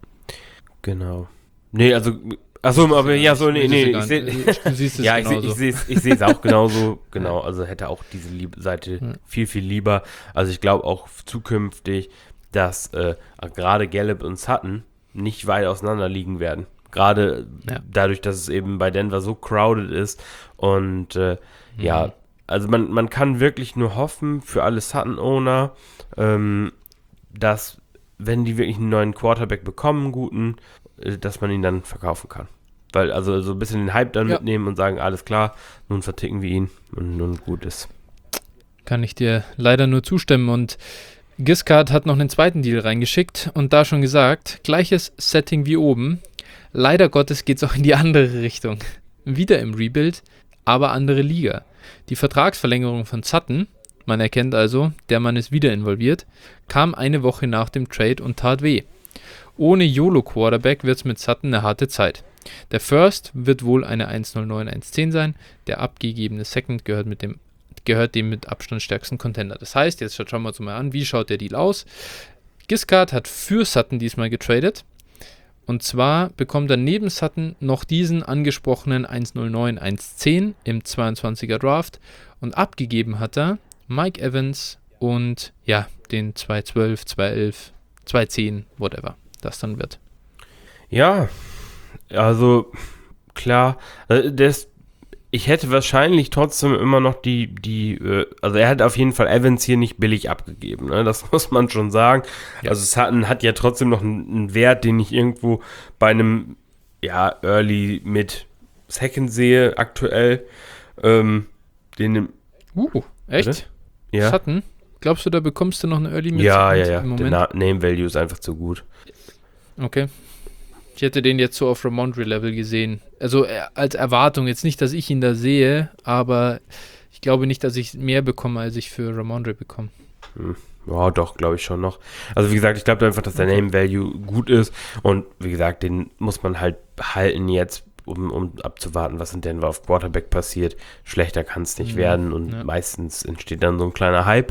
Genau. Nee, also, achso, aber ja, so, nee, nee, ich sehe, Du siehst es ja, ich sehe genauso. ich sehe ich sehe es auch genauso, genau, also hätte auch diese Lieb Seite Ja. viel, viel lieber, also ich glaube auch zukünftig, dass äh, gerade Gallup und Sutton nicht weit auseinander liegen werden, gerade Ja. dadurch, dass es eben bei Denver so crowded ist und äh, ja, also man, man kann wirklich nur hoffen für alle Sutton-Owner, ähm, dass wenn die wirklich einen neuen Quarterback bekommen, einen guten, äh, dass man ihn dann verkaufen kann. Weil, also so ein bisschen den Hype dann Ja. mitnehmen und sagen, alles klar, nun verticken wir ihn und nun gut ist. Kann ich dir leider nur zustimmen. Und Giscard hat noch einen zweiten Deal reingeschickt und da schon gesagt, gleiches Setting wie oben. Leider Gottes geht es auch in die andere Richtung. Wieder im Rebuild, aber andere Liga. Die Vertragsverlängerung von Sutton Man erkennt also, der Mann ist wieder involviert, kam eine Woche nach dem Trade und tat weh. Ohne YOLO-Quarterback wird es mit Sutton eine harte Zeit. Der First wird wohl eine eins null neun eins zehn sein, der abgegebene Second gehört, mit dem, gehört dem mit Abstand stärksten Contender. Das heißt, jetzt schauen wir uns mal an, wie schaut der Deal aus. Giscard hat für Sutton diesmal getradet. Und zwar bekommt er neben Sutton noch diesen angesprochenen eins null neun eins zehn im zweiundzwanziger Draft. Und abgegeben hat er Mike Evans und ja, den zwei zwölf, zwei elf, zwei zehn, whatever das dann wird. Ja, also klar, das, ich hätte wahrscheinlich trotzdem immer noch die, die, also er hat auf jeden Fall Evans hier nicht billig abgegeben, ne? Das muss man schon sagen. Ja. Also Sutton hat ja trotzdem noch einen, einen Wert, den ich irgendwo bei einem, ja, Early mit Second sehe aktuell. Ähm, den Uh, echt? Bitte? Ja. Sutton? Glaubst du, da bekommst du noch eine Early mit Ja, Second ja, ja. im Moment? Der Na- Name Value ist einfach zu gut. Okay. Ich hätte den jetzt so auf Ramondre-Level gesehen. Also äh, als Erwartung, jetzt nicht, dass ich ihn da sehe, aber ich glaube nicht, dass ich mehr bekomme, als ich für Ramondre bekomme. Hm. Ja, doch, glaube ich schon noch. Also wie gesagt, ich glaube einfach, dass der Name Value gut ist und wie gesagt, den muss man halt behalten jetzt, um, um abzuwarten, was in Denver auf Quarterback passiert. Schlechter kann es nicht ja, werden und ja. meistens entsteht dann so ein kleiner Hype.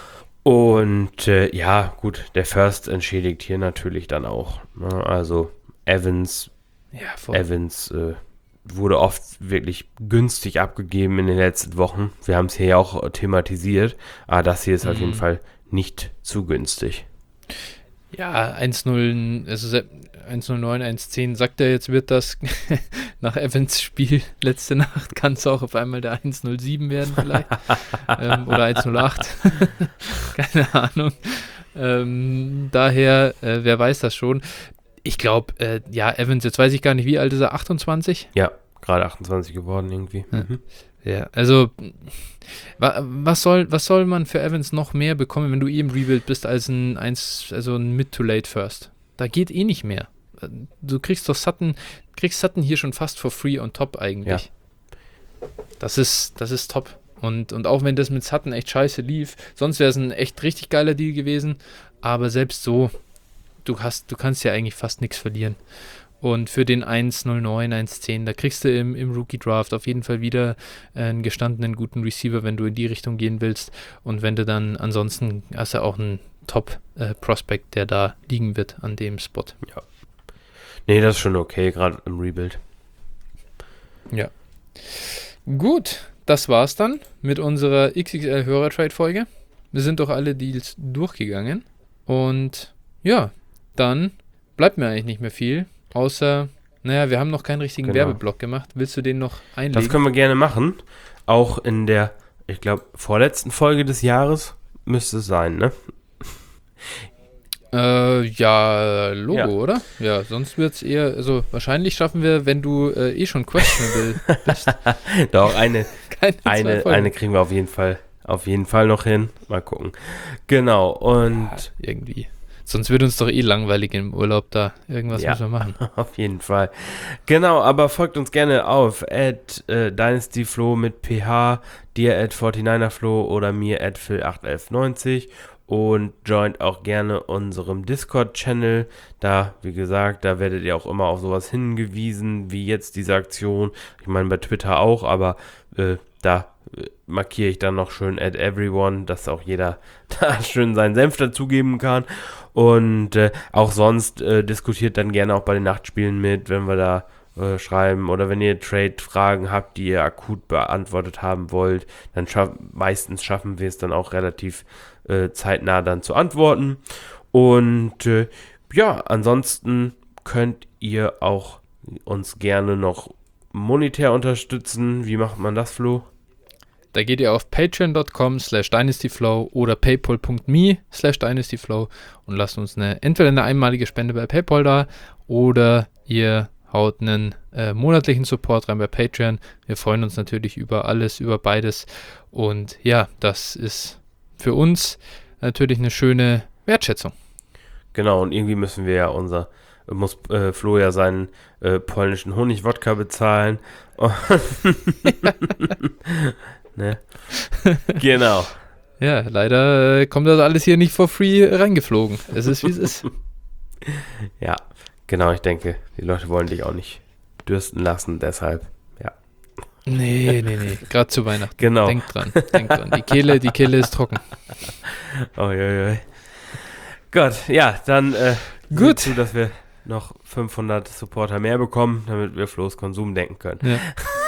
Und äh, ja, gut, der First entschädigt hier natürlich dann auch. Ne? Also Evans, ja, voll. Evans äh, wurde oft wirklich günstig abgegeben in den letzten Wochen. Wir haben es hier ja auch thematisiert, aber das hier ist mhm. auf jeden Fall nicht zu günstig. Ja, eins null, also eins null neun, eins zehn, sagt er jetzt, wird das nach Evans Spiel letzte Nacht, kann es auch auf einmal der eins null sieben werden vielleicht ähm, oder eins null acht, keine Ahnung. Ähm, daher, äh, wer weiß das schon. Ich glaube, äh, ja, Evans, jetzt weiß ich gar nicht, wie alt ist er, achtundzwanzig? Ja, gerade achtundzwanzig geworden irgendwie. Ja, mhm. ja also wa- was soll, was soll man für Evans noch mehr bekommen, wenn du eh im Rebuild bist, als ein, eins, also ein Mid-to-Late First? Da geht eh nicht mehr. Du kriegst doch Sutton, kriegst Sutton hier schon fast for free on top eigentlich. Ja. Das ist, das ist top. Und, und auch wenn das mit Sutton echt scheiße lief, sonst wäre es ein echt richtig geiler Deal gewesen, aber selbst so, du hast, du kannst ja eigentlich fast nichts verlieren. Und für den eins null neun, eins zehn, da kriegst du im, im Rookie-Draft auf jeden Fall wieder einen gestandenen guten Receiver, wenn du in die Richtung gehen willst. Und wenn du dann ansonsten hast du auch einen Top-Prospect, der da liegen wird an dem Spot. Ja. Nee, das ist schon okay, gerade im Rebuild. Ja. Gut, das war's dann mit unserer X X L-Hörer-Trade-Folge. Wir sind doch alle Deals durchgegangen. Und ja, dann bleibt mir eigentlich nicht mehr viel. Außer, naja, wir haben noch keinen richtigen genau. Werbeblock gemacht. Willst du den noch einlegen? Das können wir gerne machen. Auch in der, ich glaube, vorletzten Folge des Jahres müsste es sein, ne? Äh, ja, Logo, ja. oder? Ja, sonst wird es eher, also wahrscheinlich schaffen wir, wenn du äh, eh schon questionable bist. Doch, eine, eine, eine kriegen wir auf jeden Fall, auf jeden Fall noch hin. Mal gucken. Genau, und ja, irgendwie. Sonst wird uns doch eh langweilig im Urlaub da. Irgendwas ja, müssen wir machen. Auf jeden Fall. Genau, aber folgt uns gerne auf at äh, DynastyFlo mit P H, dir at forty-niner-Flo oder mir at Phil acht elf neunzig und joint auch gerne unserem Discord-Channel. Da, wie gesagt, da werdet ihr auch immer auf sowas hingewiesen, wie jetzt diese Aktion. Ich meine, bei Twitter auch, aber äh, da markiere ich dann noch schön at everyone, dass auch jeder da schön seinen Senf dazugeben kann. Und äh, auch sonst äh, diskutiert dann gerne auch bei den Nachtspielen mit, wenn wir da äh, schreiben. Oder wenn ihr Trade-Fragen habt, die ihr akut beantwortet haben wollt, dann schaff- meistens schaffen wir es dann auch relativ äh, zeitnah dann zu antworten. Und äh, ja, ansonsten könnt ihr auch uns gerne noch monetär unterstützen. Wie macht man das, Flo? Da geht ihr auf patreon.com slash dynastyflow oder paypal.me slash dynastyflow und lasst uns eine, entweder eine einmalige Spende bei PayPal da oder ihr haut einen äh, monatlichen Support rein bei Patreon. Wir freuen uns natürlich über alles, über beides. Und ja, das ist für uns natürlich eine schöne Wertschätzung. Genau, und irgendwie müssen wir ja unser, muss äh, Flo ja seinen äh, polnischen Honig-Wodka bezahlen. Ne? Genau. Ja, leider äh, kommt das alles hier nicht for free reingeflogen. Es ist, wie es ist. Ja, genau, ich denke, die Leute wollen dich auch nicht dürsten lassen, deshalb, ja. Nee, nee, nee, gerade zu Weihnachten. Genau. Denk dran, denk dran. Die Kehle, die Kehle ist trocken. Oh, ja, ja. Gott, ja, dann äh, Gut. zu, dass wir noch fünfhundert Supporter mehr bekommen, damit wir Flo's Konsum denken können. Ja.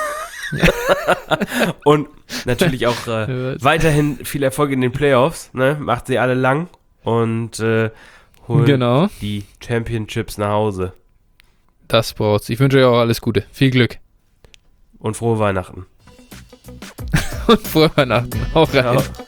Und natürlich auch äh, weiterhin viel Erfolg in den Playoffs, ne? Macht sie alle lang und äh, holt Genau. die Championships nach Hause. Das braucht's. Ich wünsche euch auch alles Gute. Viel Glück. Und frohe Weihnachten. Und frohe Weihnachten. Hau rein. Ciao.